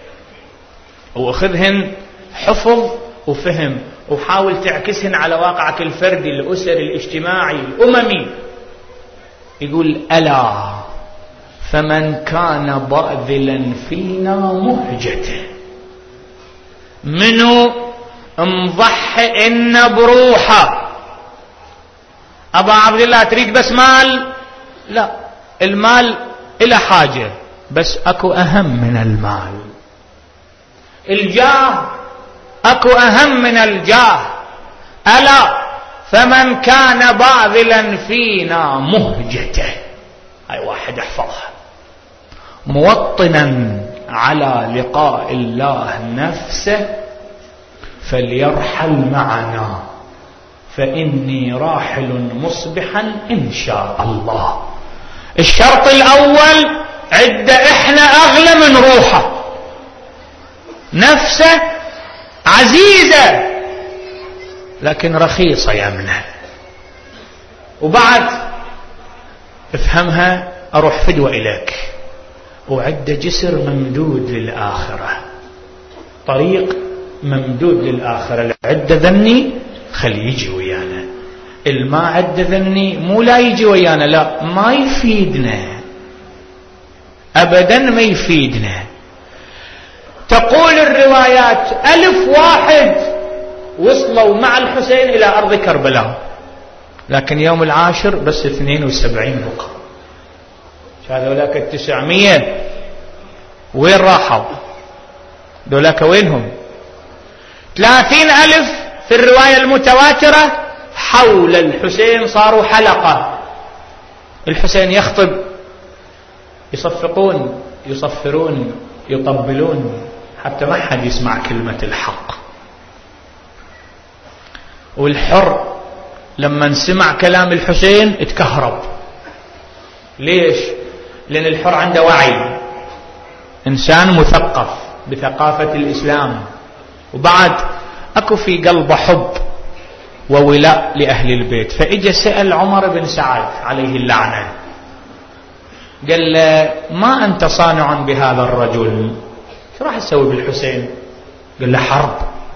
وأخذهن حفظ وفهم، وحاول تعكسهن على واقعك الفردي الأسري الاجتماعي الأممي. يقول ألا فمن كان باذلا فينا مهجته، منو مضحي إن بروحه. أبا عبد الله تريد بس مال؟ لا، المال إلى حاجة، بس أكو أهم من المال. الجاه أكو أهم من الجاه. ألا فمن كان باذلا فينا مهجته، هاي واحد احفظها، موطنا على لقاء الله نفسه فليرحل معنا، فإني راحل مصبحا إن شاء الله. الشرط الأول عدة إحنا أغلى من روحه، نفسه عزيزة لكن رخيصة يمنه. وبعد افهمها، أروح فدوة إليك، وعد جسر ممدود للآخرة، طريق ممدود للآخرة. العد ذني خلي يجي ويانا، الما عد ذني مو لا يجي ويانا، لا، ما يفيدنا أبدا، ما يفيدنا. تقول الروايات 1000 واحد وصلوا مع الحسين إلى أرض كربلاء، لكن يوم العاشر بس 72 بقى. هذولاك 900 وين راحوا؟ دولاك وينهم؟ 30,000 في الرواية المتواترة حول الحسين صاروا حلقة. الحسين يخطب، يصفقون يصفرون يطبلون حتى ما حد يسمع كلمة الحق. والحر لما سمع كلام الحسين اتكهرب. ليش؟ لأن الحر عنده وعي، إنسان مثقف بثقافة الإسلام، وبعد أكو في قلبه حب وولاء لأهل البيت. فإجا سأل عمر بن سعد عليه اللعنة، قال له ما أنت صانع بهذا الرجل؟ شو راح تسوي بالحسين؟ قال له حرب.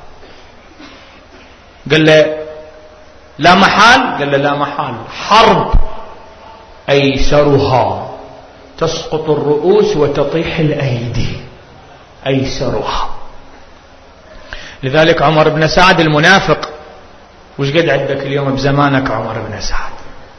قال له لا محال؟ قال له لا محال، حرب أيسرها تسقط الرؤوس وتطيح الأيدي، أيسرها. لذلك عمر بن سعد المنافق، وش قد عندك اليوم بزمانك عمر بن سعد؟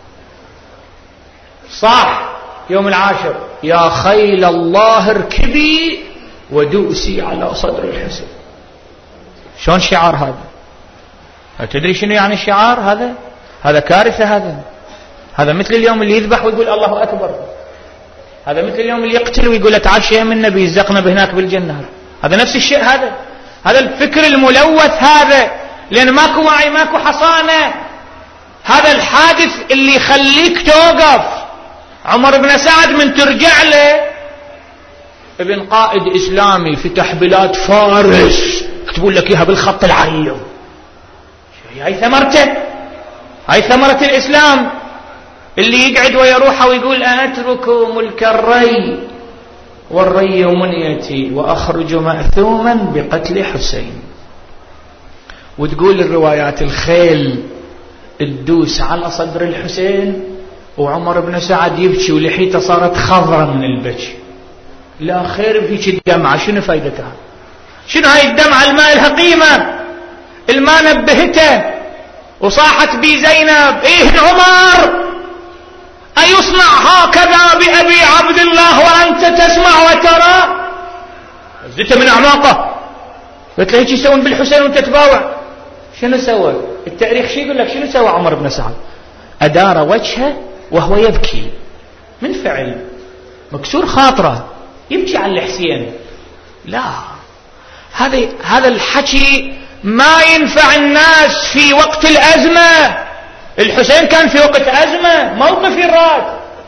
صاح يوم العاشر يا خيل الله اركبي ودوسي على صدر الحسين. شلون شعار هذا؟ تدري شنو يعني الشعار هذا؟ هذا كارثة. هذا مثل اليوم اللي يذبح ويقول الله أكبر، هذا مثل اليوم اللي يقتل ويقول اتعشى من النبي يزقنا بهناك بالجنة. هذا نفس الشيء، هذا الفكر الملوث هذا، لأن ماكو وعي، ماكو حصانة. هذا الحادث اللي يخليك توقف. عمر بن سعد من ترجع له ابن قائد إسلامي فتح بلاد فارس، يكتبون لك إياها بالخط العريض. هاي ثمرته، هاي ثمرة الإسلام، اللي يقعد ويروح ويقول أترك ملك الري والري منيتي وأخرج مأثوما بقتل حسين. وتقول الروايات الخيل تدوس على صدر الحسين وعمر بن سعد يبكي ولحيته صارت خضرة من البكي. لا خير بهيك الدمعة، شنو فايدتها؟ شنو هاي الدمعة الماء لها قيمة؟ الماء نبهته وصاحت بي زينب إيه عمر أيصنع هكذا بأبي عبد الله وأنت تسمع وترى؟ زدت من أعماقه، قلت له هيك يسوون بالحسين وأنت تباوع. شنو سوى؟ التاريخ شو يقول لك؟ شنو سوى عمر بن سعد؟ أدار وجهه وهو يبكي من فعل، مكسور خاطره يبكي على الحسين. لا، هذا الحكي ما ينفع الناس في وقت الأزمة. الحسين كان في وقت أزمة، موقف يراد.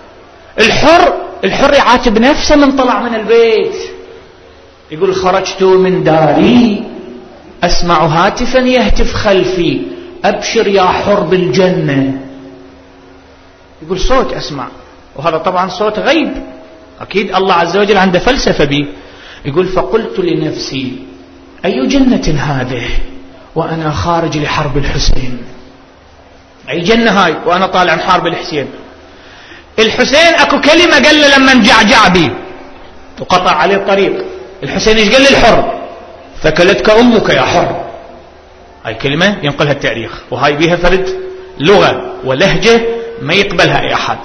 الحر يعاتب نفسه من طلع من البيت، يقول خرجت من داري أسمع هاتفا يهتف خلفي أبشر يا حر بالجنة. يقول صوت أسمع، وهذا طبعا صوت غيب، أكيد الله عز وجل عنده فلسفة به. يقول فقلت لنفسي أي جنة هذه وأنا خارج لحرب الحسين؟ أي جنة هاي وأنا طالع من حرب الحسين؟ الحسين أكو كلمة قال له لما انجعجع بي وقطع عليه الطريق، الحسين ايش قال للحر؟ ثكلتك أمك يا حر. هاي كلمة ينقلها التاريخ، وهاي بيها فرد لغة ولهجة ما يقبلها أي أحد.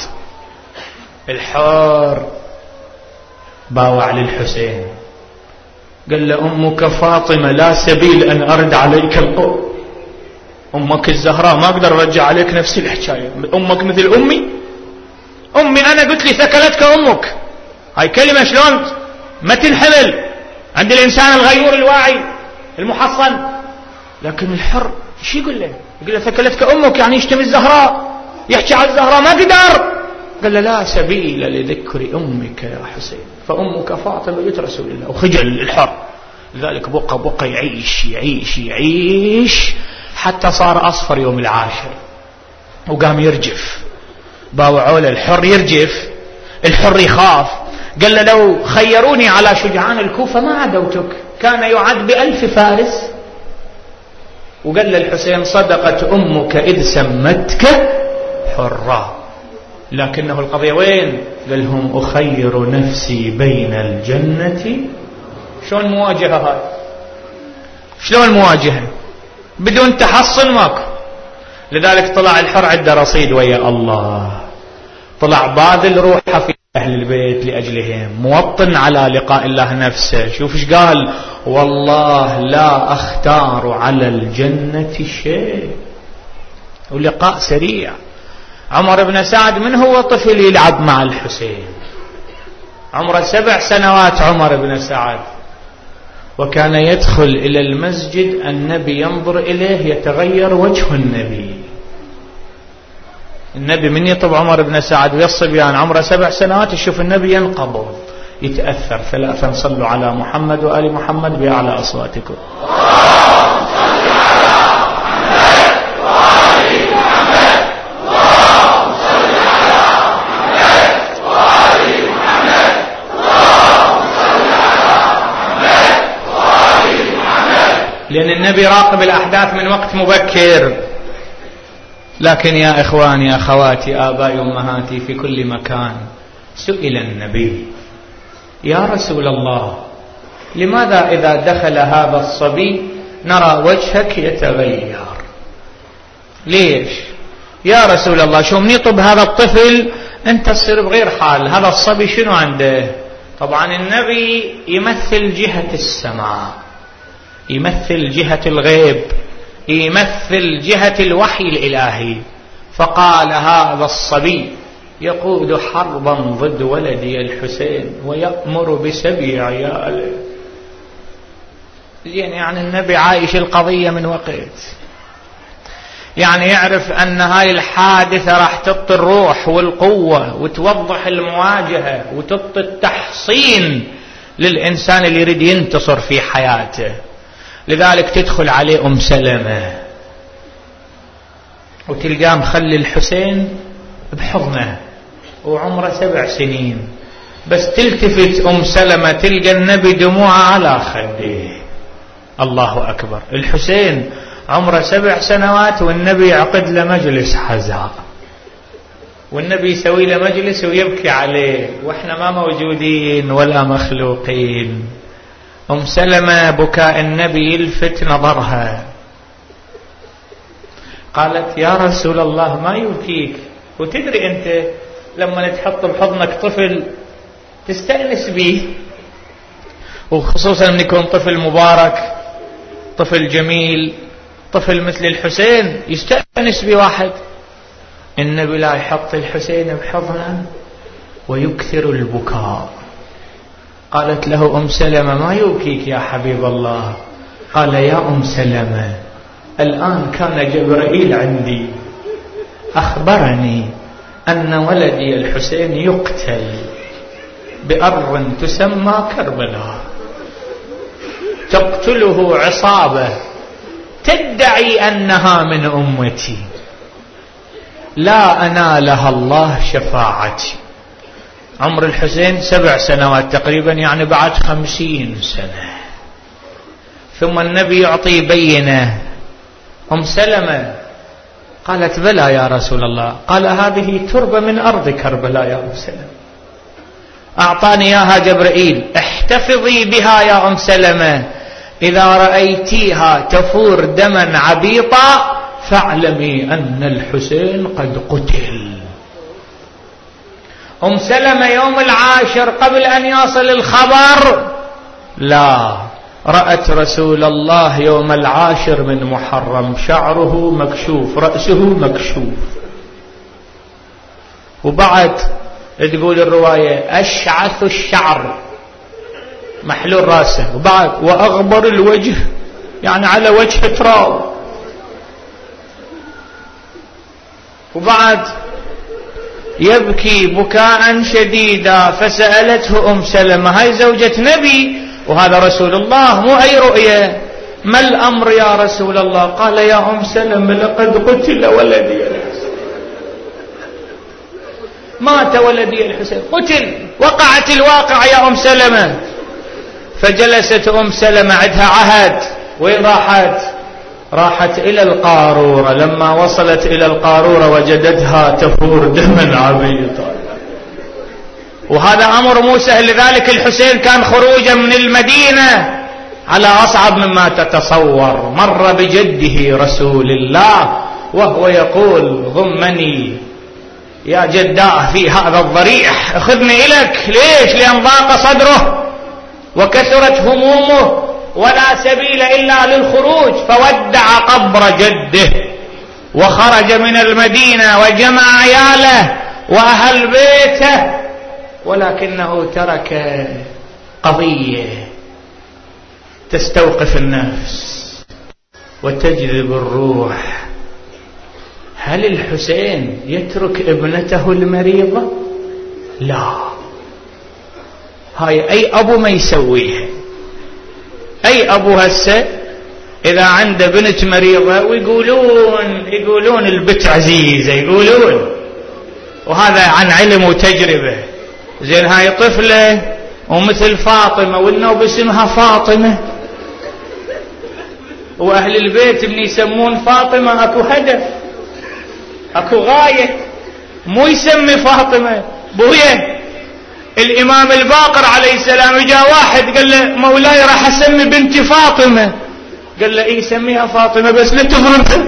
الحر باوع للحسين قال له أمك فاطمة لا سبيل أن أرد عليك القول. أمك الزهراء ما أقدر أرجع عليك نفس الحكاية، أمك مثل أمي أنا قلت لي ثكلتك أمك. هاي كلمة شلون ما تنحمل عند الإنسان الغيور الواعي المحصن. لكن الحر شو يقول له؟ يقول له ثكلتك أمك، يعني يشتم الزهراء، يحكي على الزهراء ما قدر. قال له لا سبيل لذكر أمك يا حسين فأمك فاطمة بنت رسول الله. وخجل الحر، لذلك بقى يعيش حتى صار أصفر يوم العاشر وقام يرجف. باوعوا له الحر يرجف، الحر يخاف. قال له لو خيروني على شجعان الكوفة ما عدوتك، كان يعد ب1000 فارس. وقال له الحسين صدقت أمك إذ سمتك حرا، لكنه القضية وين؟ قال هم أخير نفسي بين الجنة. شلون مواجهة هاي؟ شلون مواجهة بدون تحصن؟ ماكو. لذلك طلع الحر عنده رصيد ويا الله، طلع باذل روحه في أهل البيت لأجلهم، موطن على لقاء الله نفسه. شوف ايش قال؟ والله لا أختار على الجنة شيء. ولقاء سريع. عمر بن سعد من هو طفل يلعب مع الحسين، عمره 7 سنوات عمر بن سعد، وكان يدخل إلى المسجد النبي ينظر إليه يتغير وجه النبي من يطب عمر بن سعد ويصبيان عمره 7 سنوات يشوف النبي ينقبض يتأثر. 3 صلوا على محمد وآل محمد بأعلى أصواتكم. النبي راقب الأحداث من وقت مبكر. لكن يا إخواني أخواتي آبائي أمهاتي في كل مكان، سئل النبي: يا رسول الله، لماذا إذا دخل هذا الصبي نرى وجهك يتغير؟ ليش يا رسول الله؟ شو من يطب هذا الطفل أنت تصير بغير حال؟ هذا الصبي شنو عنده؟ طبعا النبي يمثل جهة السماء، يمثل جهة الغيب، يمثل جهة الوحي الإلهي. فقال: هذا الصبي يقود حربا ضد ولدي الحسين ويأمر بسبي عياله. يعني النبي عايش القضية من وقت، يعني يعرف أن هاي الحادثة راح تعطي الروح والقوة وتوضح المواجهة وتعطي التحصين للإنسان اللي يريد ينتصر في حياته. لذلك تدخل عليه أم سلمة وتلقاه مخلي الحسين بحضنه وعمره 7 سنين، بس تلتفت أم سلمة تلقى النبي دموعه على خده. الله أكبر، الحسين عمره 7 سنوات والنبي يعقد له مجلس حزاء، والنبي يسوي له مجلس ويبكي عليه واحنا ما موجودين ولا مخلوقين. أم سلمة بكاء النبي يلفت نظرها، قالت: يا رسول الله ما يبكيك؟ وتدري أنت لما تحط بحضنك طفل تستأنس به، وخصوصا أن يكون طفل مبارك، طفل جميل، طفل مثل الحسين يستأنس بواحد. النبي لا يحط الحسين بحضنه ويكثر البكاء. قالت له أم سلمة: ما يبكيك يا حبيب الله؟ قال: يا أم سلمة، الآن كان جبرائيل عندي أخبرني أن ولدي الحسين يقتل بأرض تسمى كربلاء، تقتله عصابة تدعي أنها من أمتي، لا أنالها الله شفاعتي. عمر الحسين 7 سنوات تقريبا، يعني بعد 50 سنة. ثم النبي يعطي بينة. أم سلمة قالت: بلى يا رسول الله. قال: هذه تربة من أرض كربلاء يا أم سلمة، أعطاني إياها جبرائيل، احتفظي بها يا أم سلمة، إذا رأيتيها تفور دما عبيطا فاعلمي أن الحسين قد قتل. أم سلمة يوم 10 قبل أن يصل الخبر لا رأت رسول الله يوم 10 من محرم شعره مكشوف، رأسه مكشوف، وبعد تقول الرواية أشعث الشعر محلول رأسه، وبعد وأغبر الوجه، يعني على وجه تراب، وبعد يبكي بكاء شديدا. فسألته أم سلمة، هاي زوجة نبي وهذا رسول الله مو أي رؤية، ما الأمر يا رسول الله؟ قال: يا أم سلمة، لقد قتل ولدي الحسين، مات ولدي الحسين، قتل، وقعت الواقع يا أم سلمة. فجلست أم سلمة، عندها عهد. وين راحت؟ راحت إلى القارورة. لما وصلت إلى القارورة وجدتها تفور دما عبيطا، وهذا أمر مو سهل. لذلك الحسين كان خروجا من المدينة على أصعب مما تتصور. مر بجده رسول الله وهو يقول: ضمني يا جداه في هذا الضريح، اخذني إليك. ليش؟ لأن ضاق صدره وكثرت همومه ولا سبيل إلا للخروج، فودع قبر جده وخرج من المدينة وجمع عياله وأهل بيته، ولكنه ترك قضية تستوقف النفس وتجذب الروح. هل الحسين يترك ابنته المريضة؟ لا، هاي أي أبو ما يسويها. أي أبو هسه إذا عنده بنت مريضة ويقولون البت عزيزة، يقولون، وهذا عن علم وتجربة. زين هاي طفلة ومثل فاطمة والنوب اسمها فاطمة، وأهل البيت من يسمون فاطمة أكو هدف، أكو غاية، مو يسمي فاطمة بويه. الإمام الباقر عليه السلام جاء واحد قال له مولاي راح أسمي بنتي فاطمة، قال له إيه سميها فاطمة بس لا تضربها،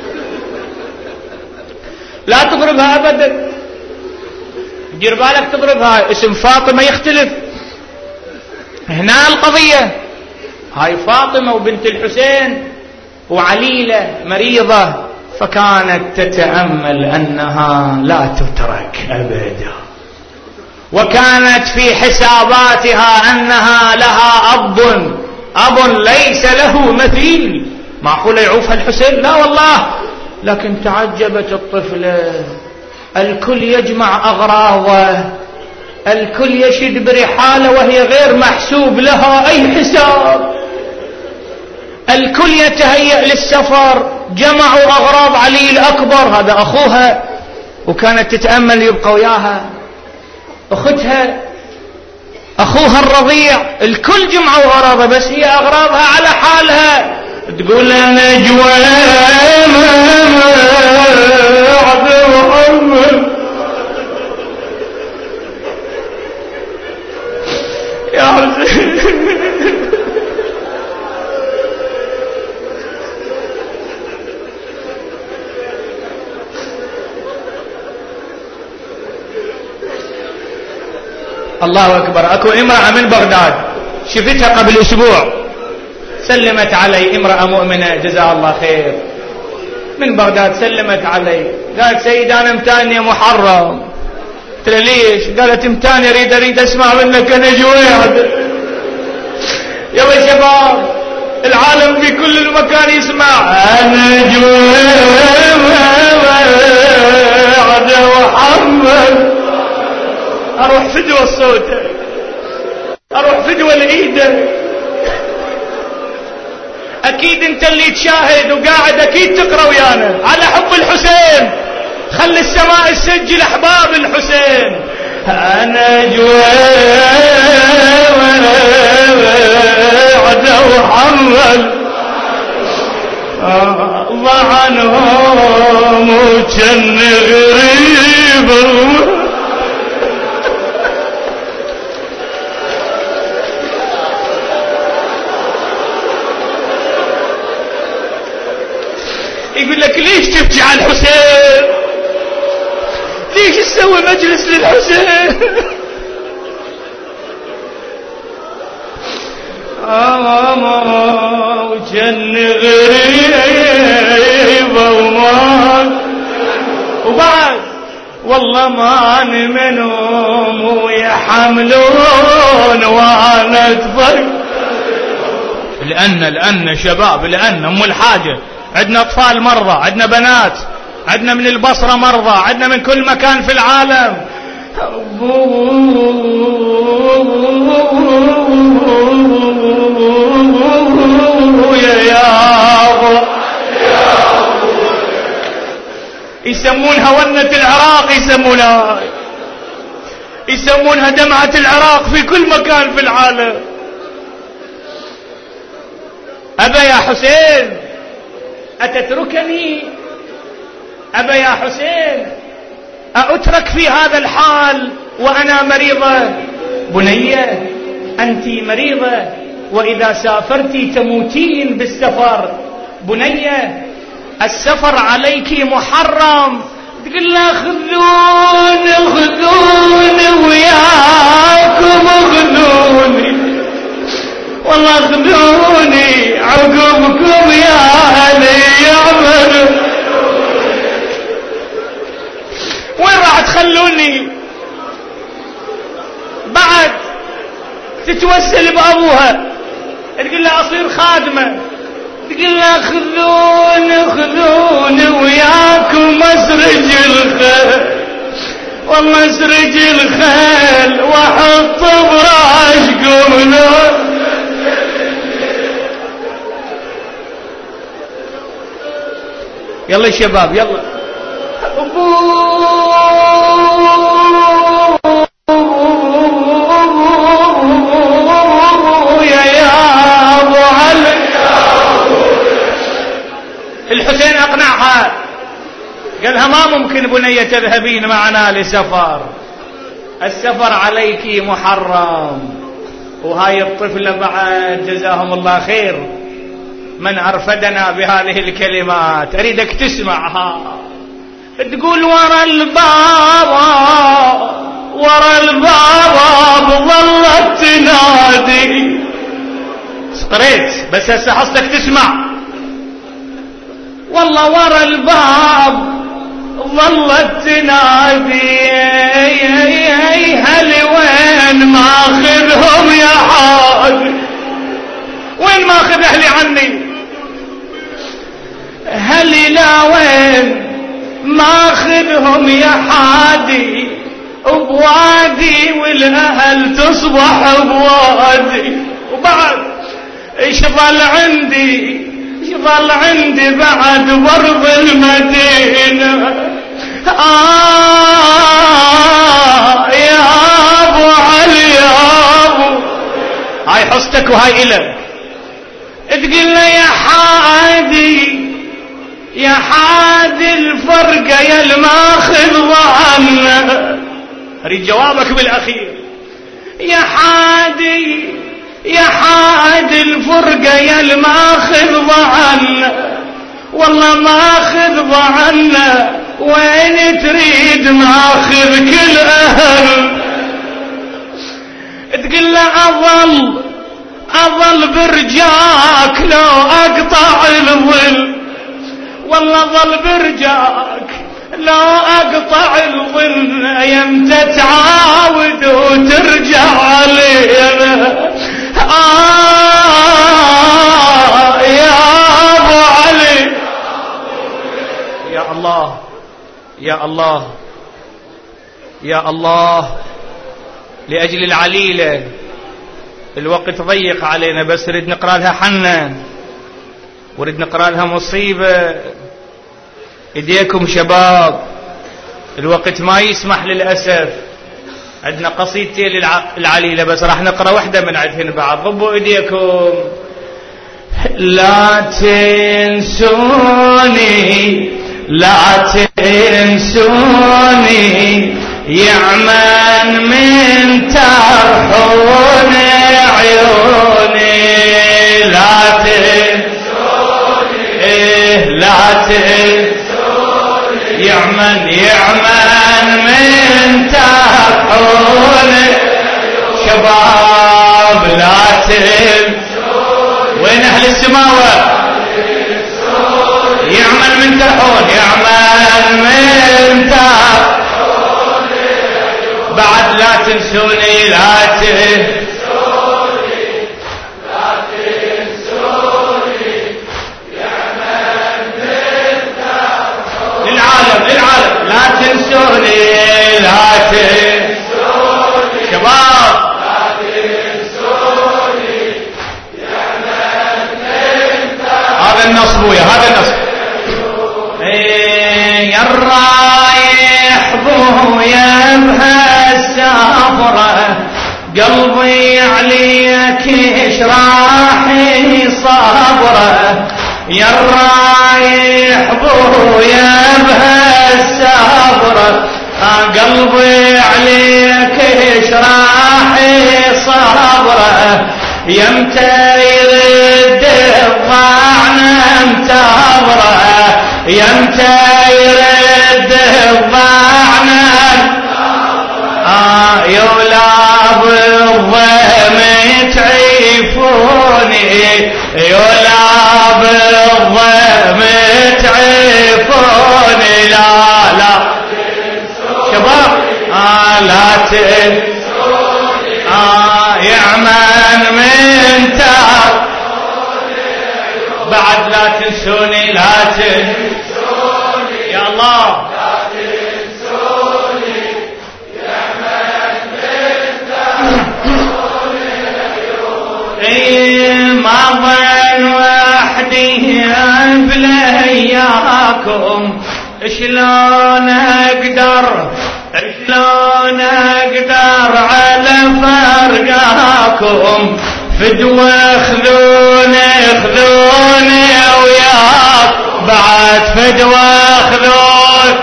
لا تضربها أبدا، دير بالك تضربها، اسم فاطمة يختلف. هنا القضية، هاي فاطمة وبنت الحسين وعليلة مريضة، فكانت تتأمل أنها لا تترك أبدا، وكانت في حساباتها أنها لها أب ليس له مثيل. معقول يعوفها الحسين؟ لا والله. لكن تعجبت الطفلة، الكل يجمع أغراضه، الكل يشد برحاله وهي غير محسوب لها أي حساب، الكل يتهيأ للسفر، جمعوا أغراض علي الأكبر هذا أخوها، وكانت تتأمل يبقى وياها أختها أخوها الرضيع، الكل جمعوا أغراضها بس هي أغراضها على حالها. تقول نجوى يا حسين الله أكبر. أكو امرأة من بغداد شفتها قبل أسبوع، سلمت علي، امرأة مؤمنة جزاها الله خير من بغداد، سلمت علي قالت سيد أنا متانية محرم. قلت لها ليش؟ قالت متانية أريد أسمع منك نجوى. يا شباب العالم في كل المكان يسمع نجوى محمد. أروح فدوى الصوت، أروح فدوى الإيدة. أكيد أنت اللي تشاهد وقاعد أكيد تقرأ ويانا على حب الحسين. خلي السماء تسجل أحباب الحسين. أنا جواد محمد الله عنهم وكان غريب. يقول لك ليش تبكي على الحسين؟ ليش تسوي مجلس للحسين؟ وجن غريبة وبعد والله ما أنا منهم ويحملون وأنا أتفرق. لأن شباب، لأن أم الحاجة عندنا أطفال مرضى، عندنا بنات، عندنا من البصرة مرضى، عندنا من كل مكان في العالم. يسمونها ونة العراق، يسمونها دمعة العراق في كل مكان في العالم. أبا يا حسين أتتركني؟ أبا يا حسين أترك في هذا الحال وأنا مريضة؟ بنية أنت مريضة وإذا سافرت تموتين بالسفر. بنية السفر عليك محرم. تقول لا خذوني وياكم، خذوني والله خذوني عقبكم يا أهلي يعمر. وين راح تخلوني؟ بعد تتوسل بأبوها تقول له أصير خادمة، تقول له خذوني وياكم أسرج الخيل، والله أسرج الخيل وأحط براشكم نور. يلا يا شباب يلا. يا ابو علي قالها ما ممكن بنية تذهبين معنا لسفر، السفر عليك محرم. وهاي الطفلة بعد جزاهم الله خير من أرفدنا بهذه الكلمات، أريدك تسمعها. تقول ورا الباب ظلت تنادي. قريت بس هسه حصتك تسمع. والله ورا الباب ظلت تنادي، هل وين ماخذهم يا حاج؟ وين ماخذ اهلي عني؟ هل لا وين ماخذهم يا حادي؟ بوادي والاهل تصبح بوادي. وبعد ايش ظل عندي بعد برض المدينة؟ يا ابو علي يا ابو. هاي حصتك وهاي إلك. تقول له يا حادي الفرقة يا الماخذ ظهرنا. اريد جوابك بالاخير. يا حادي الفرقة يا الماخذ ظهرنا، والله ماخذ ظهرنا، وين تريد ماخذ كل اهل؟ تقول له اظل برجاك لو اقطع الظل، والله ظل برجاك لو اقطع الظل، يمتى تعاود وترجع علينا. يا ابو علي. يا الله يا الله يا الله، لاجل العليلة الوقت ضيق علينا، بس نريد نقرا لها حنة وريد نقرا لها مصيبة. ايديكم شباب، الوقت ما يسمح للأسف. عندنا قصيدتين للعليلة بس راح نقرا واحدة من عندهن بعد. ضبوا ايديكم. لا تنسوني يعمن من ترحون عيوني. لا تنسوني يعمن من ترحون. شباب لا تنسوني. وين اهل السماوة؟ يعمل من ترحون، يعمل من ترحون. بعد لا تنسوني يعمل من ترحون. للعالم لا تنسوني شباب لا تنسوني يعمل من ترحون. هذا النصب ويا هذا النصب. يا الرايح بويا بهالسفرة، قلبي عليك اشراحي صبره. يا الرايح بويا بهالسفرة، قلبي عليك اشراحي صبره. يمتى يرد الضعن انتظره، يمتى يرد الضعن. يولاب الضم تعيفوني، يولاب الضم تعيفوني. لا شباب لا تنسوني يعمل من تاب. بعد لا تنسوني يا الله لا تنسوني يعمل من تاب. ما ظن وحدي بلياكم، شلون اقدر على فرقاكم؟ فدوى خذوني وياك، بعد فدوى خذوني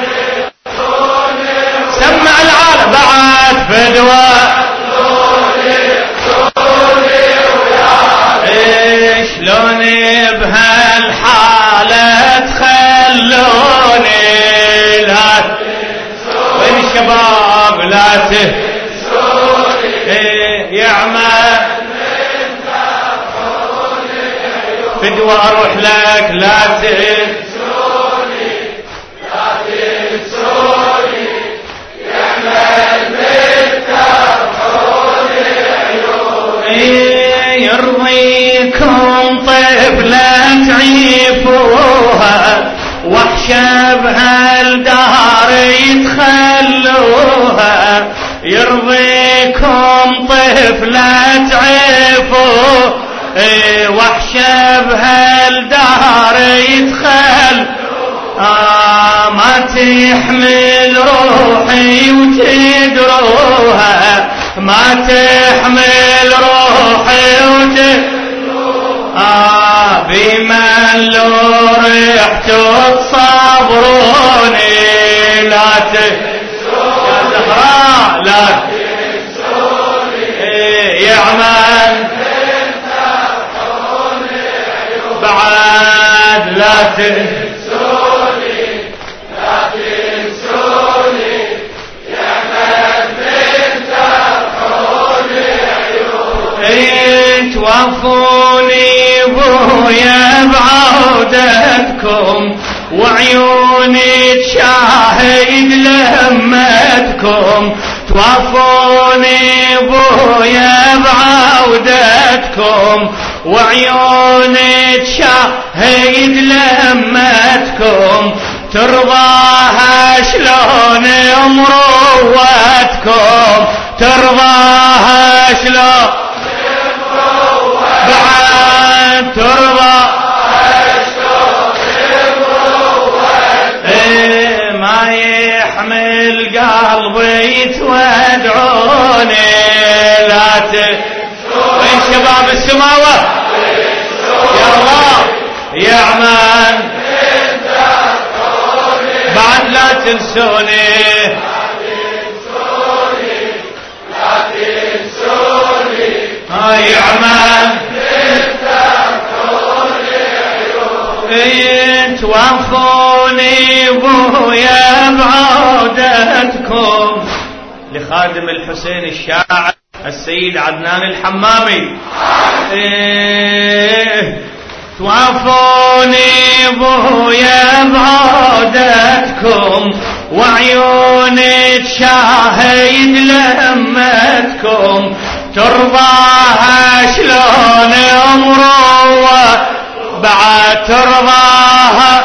لا تهزوني يعمل فدوى أروح لك لا تهزوني لا تهزوني يعمل بالترحون عيوني يرضيكم طفلة تعيفوها وحشة بهالدار يتخلوها يرضيكم طفلة تعيفوها وحشة بهالدار يتخل ما تحمل روحي وتدروها ما تحمل روحي وتدروها بمن لو رحتوا تصبروني لا تهزوني يا زهراء لا تهزوني يعمل بعد لا تنسوني لا تنسوني يا من ترحون عيوني توفوني بويا بعودتكم وعيوني تشاهد لهمتكم توفوني بويا بعودتكم وعيوني تشاهد لهمتكم ترضاها شلون مروتكم ترضاها شلون بعد ترضاها شلون مروتكم ما يحمل قلبي تودعوني لا وين شباب السماوة يا الله يعمل بعد لا تنسوني لا تنسوني يعمل توفوني بويا بعودتكم لخادم الحسين الشاعر السيد عدنان الحمامي توافوني بويا بعودتكم وعيوني تشاهد لهمتكم ترضاها شلون مروة بعد ترضاها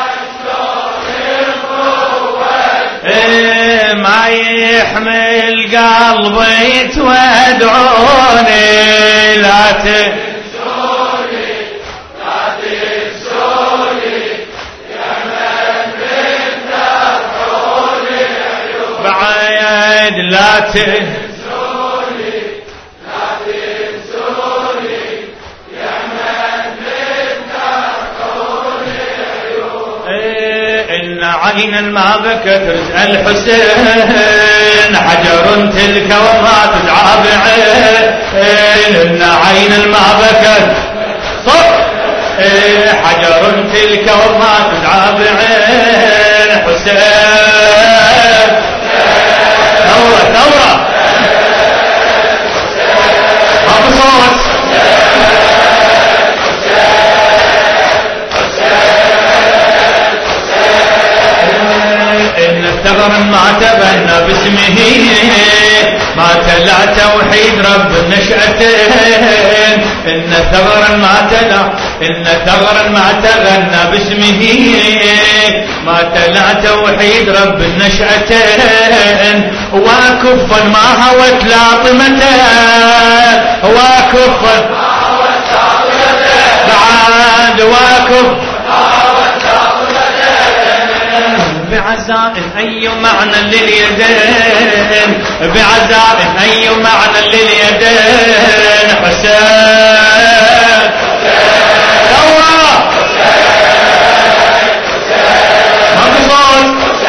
ما يحمل قلبي تودعوني لا تنسوني لا تنسوني يا من ترحون عيوني بعد لا تنسوني لا تنسوني يا من ترحون عيوني إن عينا ما بكت رزق الحسين حجر تلك وما تدعى بعين إن عينا ما بكت صف حجر تلك وما تدعى بعين حسين ثورة ثورة ما بصوت ثغرا ما تبنى باسمه ما تلا توحيد رب النشأتين إن ثغرا ما تغنى باسمه ما تلا توحيد رب النشأتين واكفا ما هوت لاطمته واكفا بعد واكف بعزاء أي معنى لليدين بعزاء أي معنى لليدين حسين ثورة مقصود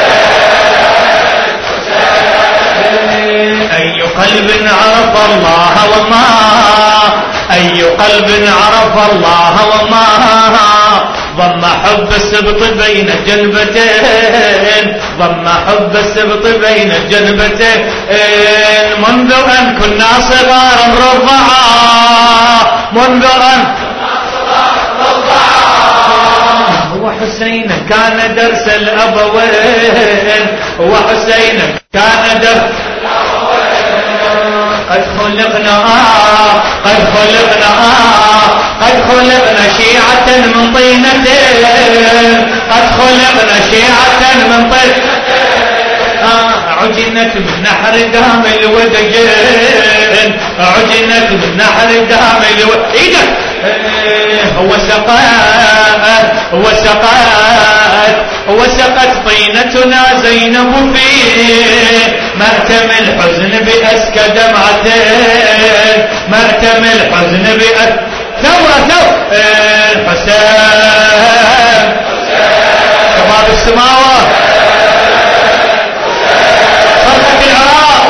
أي قلب عرف الله وما أي قلب عرف الله وما ضم حب السبط بين الجنبتين ضم حب السبط بين الجنبتين منذ أن كنا صغارا رضعا منذ أن وحسين كان درس الأبوين وحسين كان درس قد خلقنا شيعة من طينة قد خلقنا شيعة من طينة عجنت من نحر دام الودجين عجنت من نحر دام الودجين وسقت طينتنا زينب في مأتم الحزن بأسكى دمعتين مأتم الحزن ثورة الحسين شباب السماوات صرخة العراق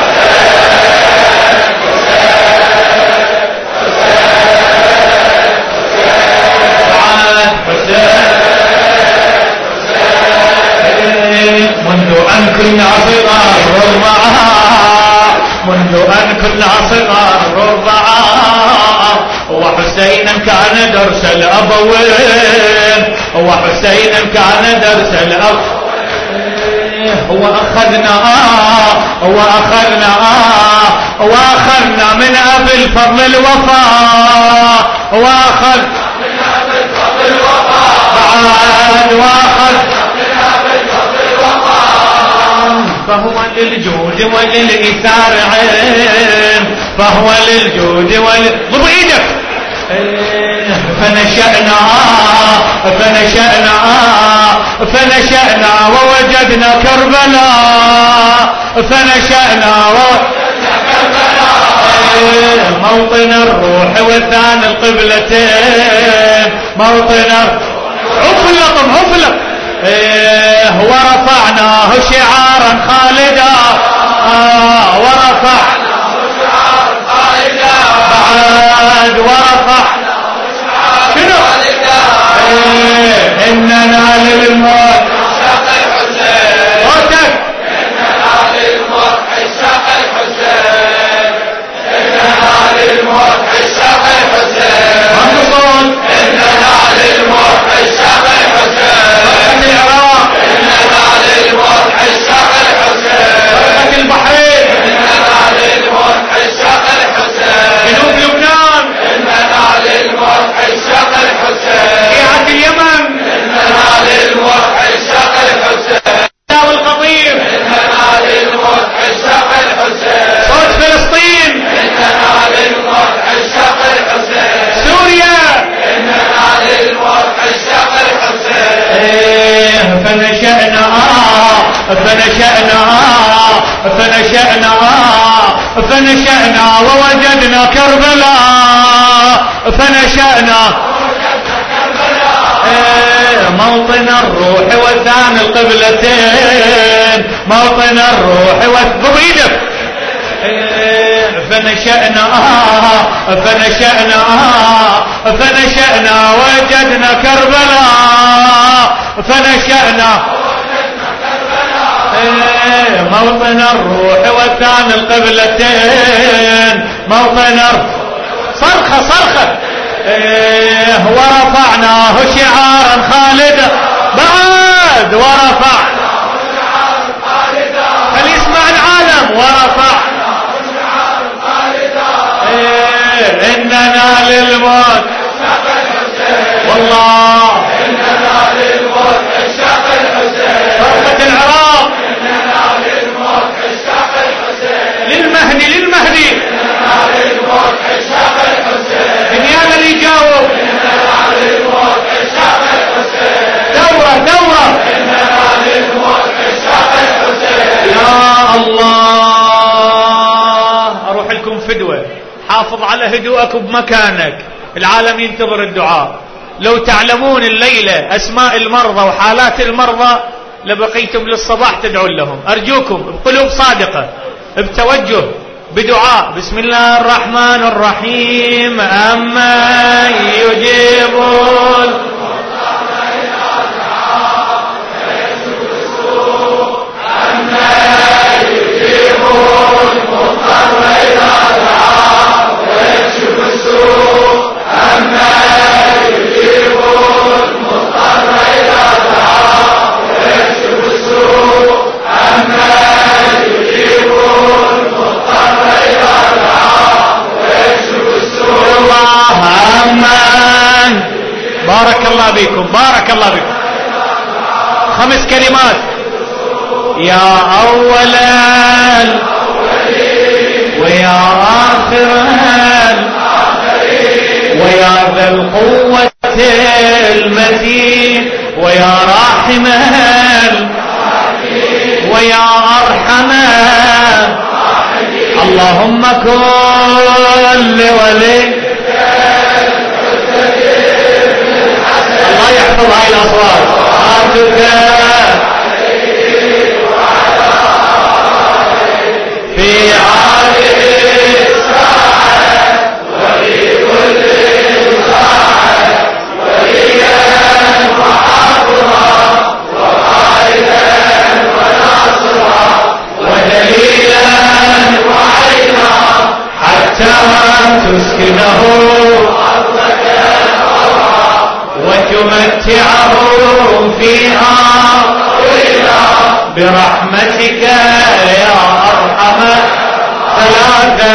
منذ أن كنا صغار رضعا منذ أن كنا صغار رضعا وحسينا كان درس الأبوين وحسينا كان درس الأبوين وأخذنا من أبي الفضل الوفاء فهو للجود وللإثار عين فهو للجود ضب ايدك فنشأنا ووجدنا كربلاء موطن الروح وثان القبلتين موطن عفلق ورفعناه شعارا خالدا إننا للموت صوتك إننا للموت عشاق الحسين إننا للموت عشاق الحسين إننا للموت عشاق الحسين العراق إننا للموت عشاق الحسين البحرين إننا للموت عشاق الحسين جنوب لبنان إننا للموت عشاق الحسين شيعة اليمن إننا للموت عشاق الحسين والقطير إننا للموت عشاق الحسين صوت فلسطين إننا للموت عشاق الحسين سوريا إننا للموت عشاق الحسين فنشأنا ووجدنا كربلاء موطن الروح وثان القبلتين موطن الروح وثبيدك فنشأنا وجدنا كربلاء موطن الروح وثان القبلتين موطن صرخة ورفعناه شعارا خالدا بعد ورفعناه شعارا خالدا فليسمع العالم ورفعناه شعارا خالدا إننا للموت عشاق الحسين والله إننا للموت عشاق الحسين صرخة العراق إننا للموت عشاق الحسين للمهدي إننا للموت عشاق الحسين بنيان اللي يجاوب إننا للموت عشاق الحسين ثورة إننا للموت عشاق الحسين يا الله أروح لكم فدوة حافظ على هدوءك بمكانك العالم ينتظر الدعاء لو تعلمون الليلة أسماء المرضى وحالات المرضى لبقيتم للصباح تدعون لهم أرجوكم بقلوب صادقة بتوجه بدعاء بسم الله الرحمن الرحيم أما يجيبون الله بك. 5 كلمات. يا أولا ويا آخرا ويا ذا القوة المتين ويا راحما ويا أرحما. اللهم كن لولي. الله يحفظ هاي الأصوات. في هذه الساعة وفي كل ساعة وليا وحافظا وقائدا وناصرا ودليلا وعينا حتى تسكنه أرضك طوعا وتمتعه فيها طويلا برحمتك يا أرحم. 3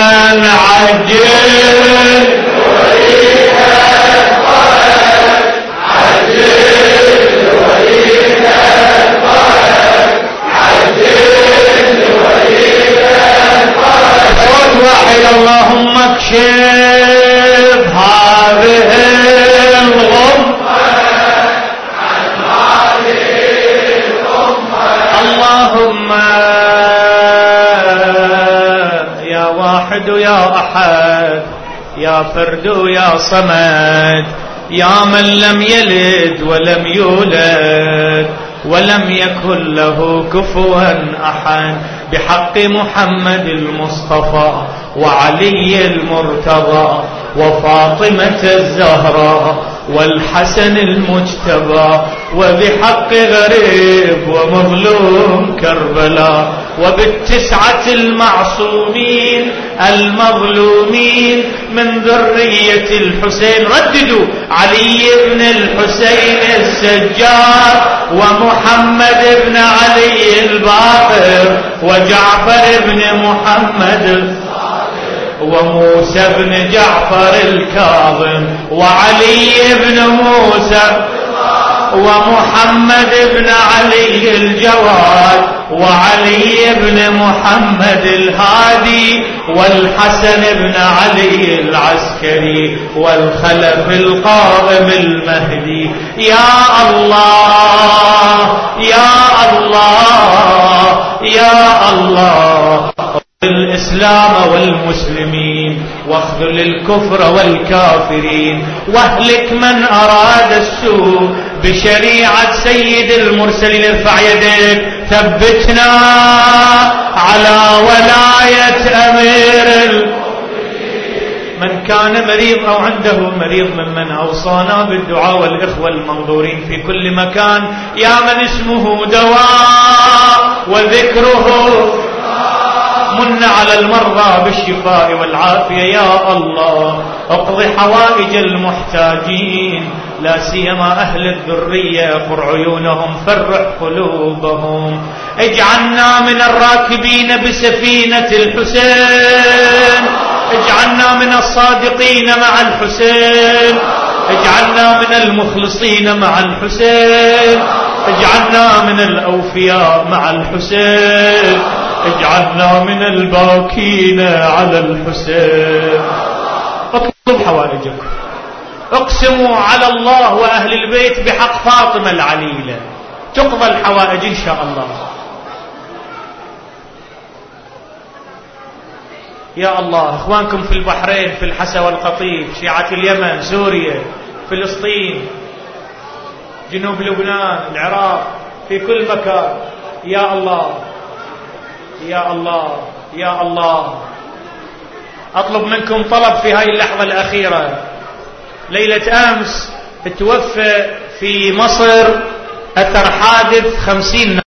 عجل وليك الفرج عجل وليك الفرج عجل وليك الفرج. صوت واحد. اللهم اكشف هذه الغمة عن هذه الأمة. اللهم يا واحد يا أحد يا فرد يا صمد يا من لم يلد ولم يولد ولم يكن له كفوا أحد. بحق محمد المصطفى وعلي المرتضى وفاطمة الزهراء والحسن المجتبى وبحق غريب ومظلوم كربلاء وبال9 المعصومين المظلومين من ذرية الحسين. رددوا: علي بن الحسين السجاد ومحمد بن علي الباقر وجعفر بن محمد وموسى بن جعفر الكاظم وعلي بن موسى ومحمد بن علي الجواد وعلي بن محمد الهادي والحسن بن علي العسكري والخلف القائم المهدي. يا الله يا الله يا الله الإسلام والمسلمين واخذل الكفر والكافرين واهلك من أراد السوء بشريعة سيد المرسلين. ارفع يديك. ثبتنا على ولاية أمير من كان مريض أو عنده مريض ممن أوصانا بالدعاء والإخوة المنظورين في كل مكان. يا من اسمه دواء وذكره من على المرضى بالشفاء والعافية. يا الله اقض حوائج المحتاجين لا سيما أهل الذرية. قر عيونهم فرح قلوبهم. اجعلنا من الراكبين بسفينة الحسين. اجعلنا من الصادقين مع الحسين. اجعلنا من المخلصين مع الحسين. اجعلنا من الأوفياء مع الحسين. اجعلنا من الباكين على الحسين. اطلب حوائجكم. اقسموا على الله وأهل البيت بحق فاطمة العليلة تقضى الحوائج إن شاء الله. يا الله اخوانكم في البحرين في الحسا والقطيف، شيعة اليمن، سوريا، فلسطين، جنوب لبنان، العراق، في كل مكان. يا الله يا الله يا الله اطلب منكم طلب في هاي اللحظة الأخيرة. ليلة أمس توفى في مصر أثر حادث 50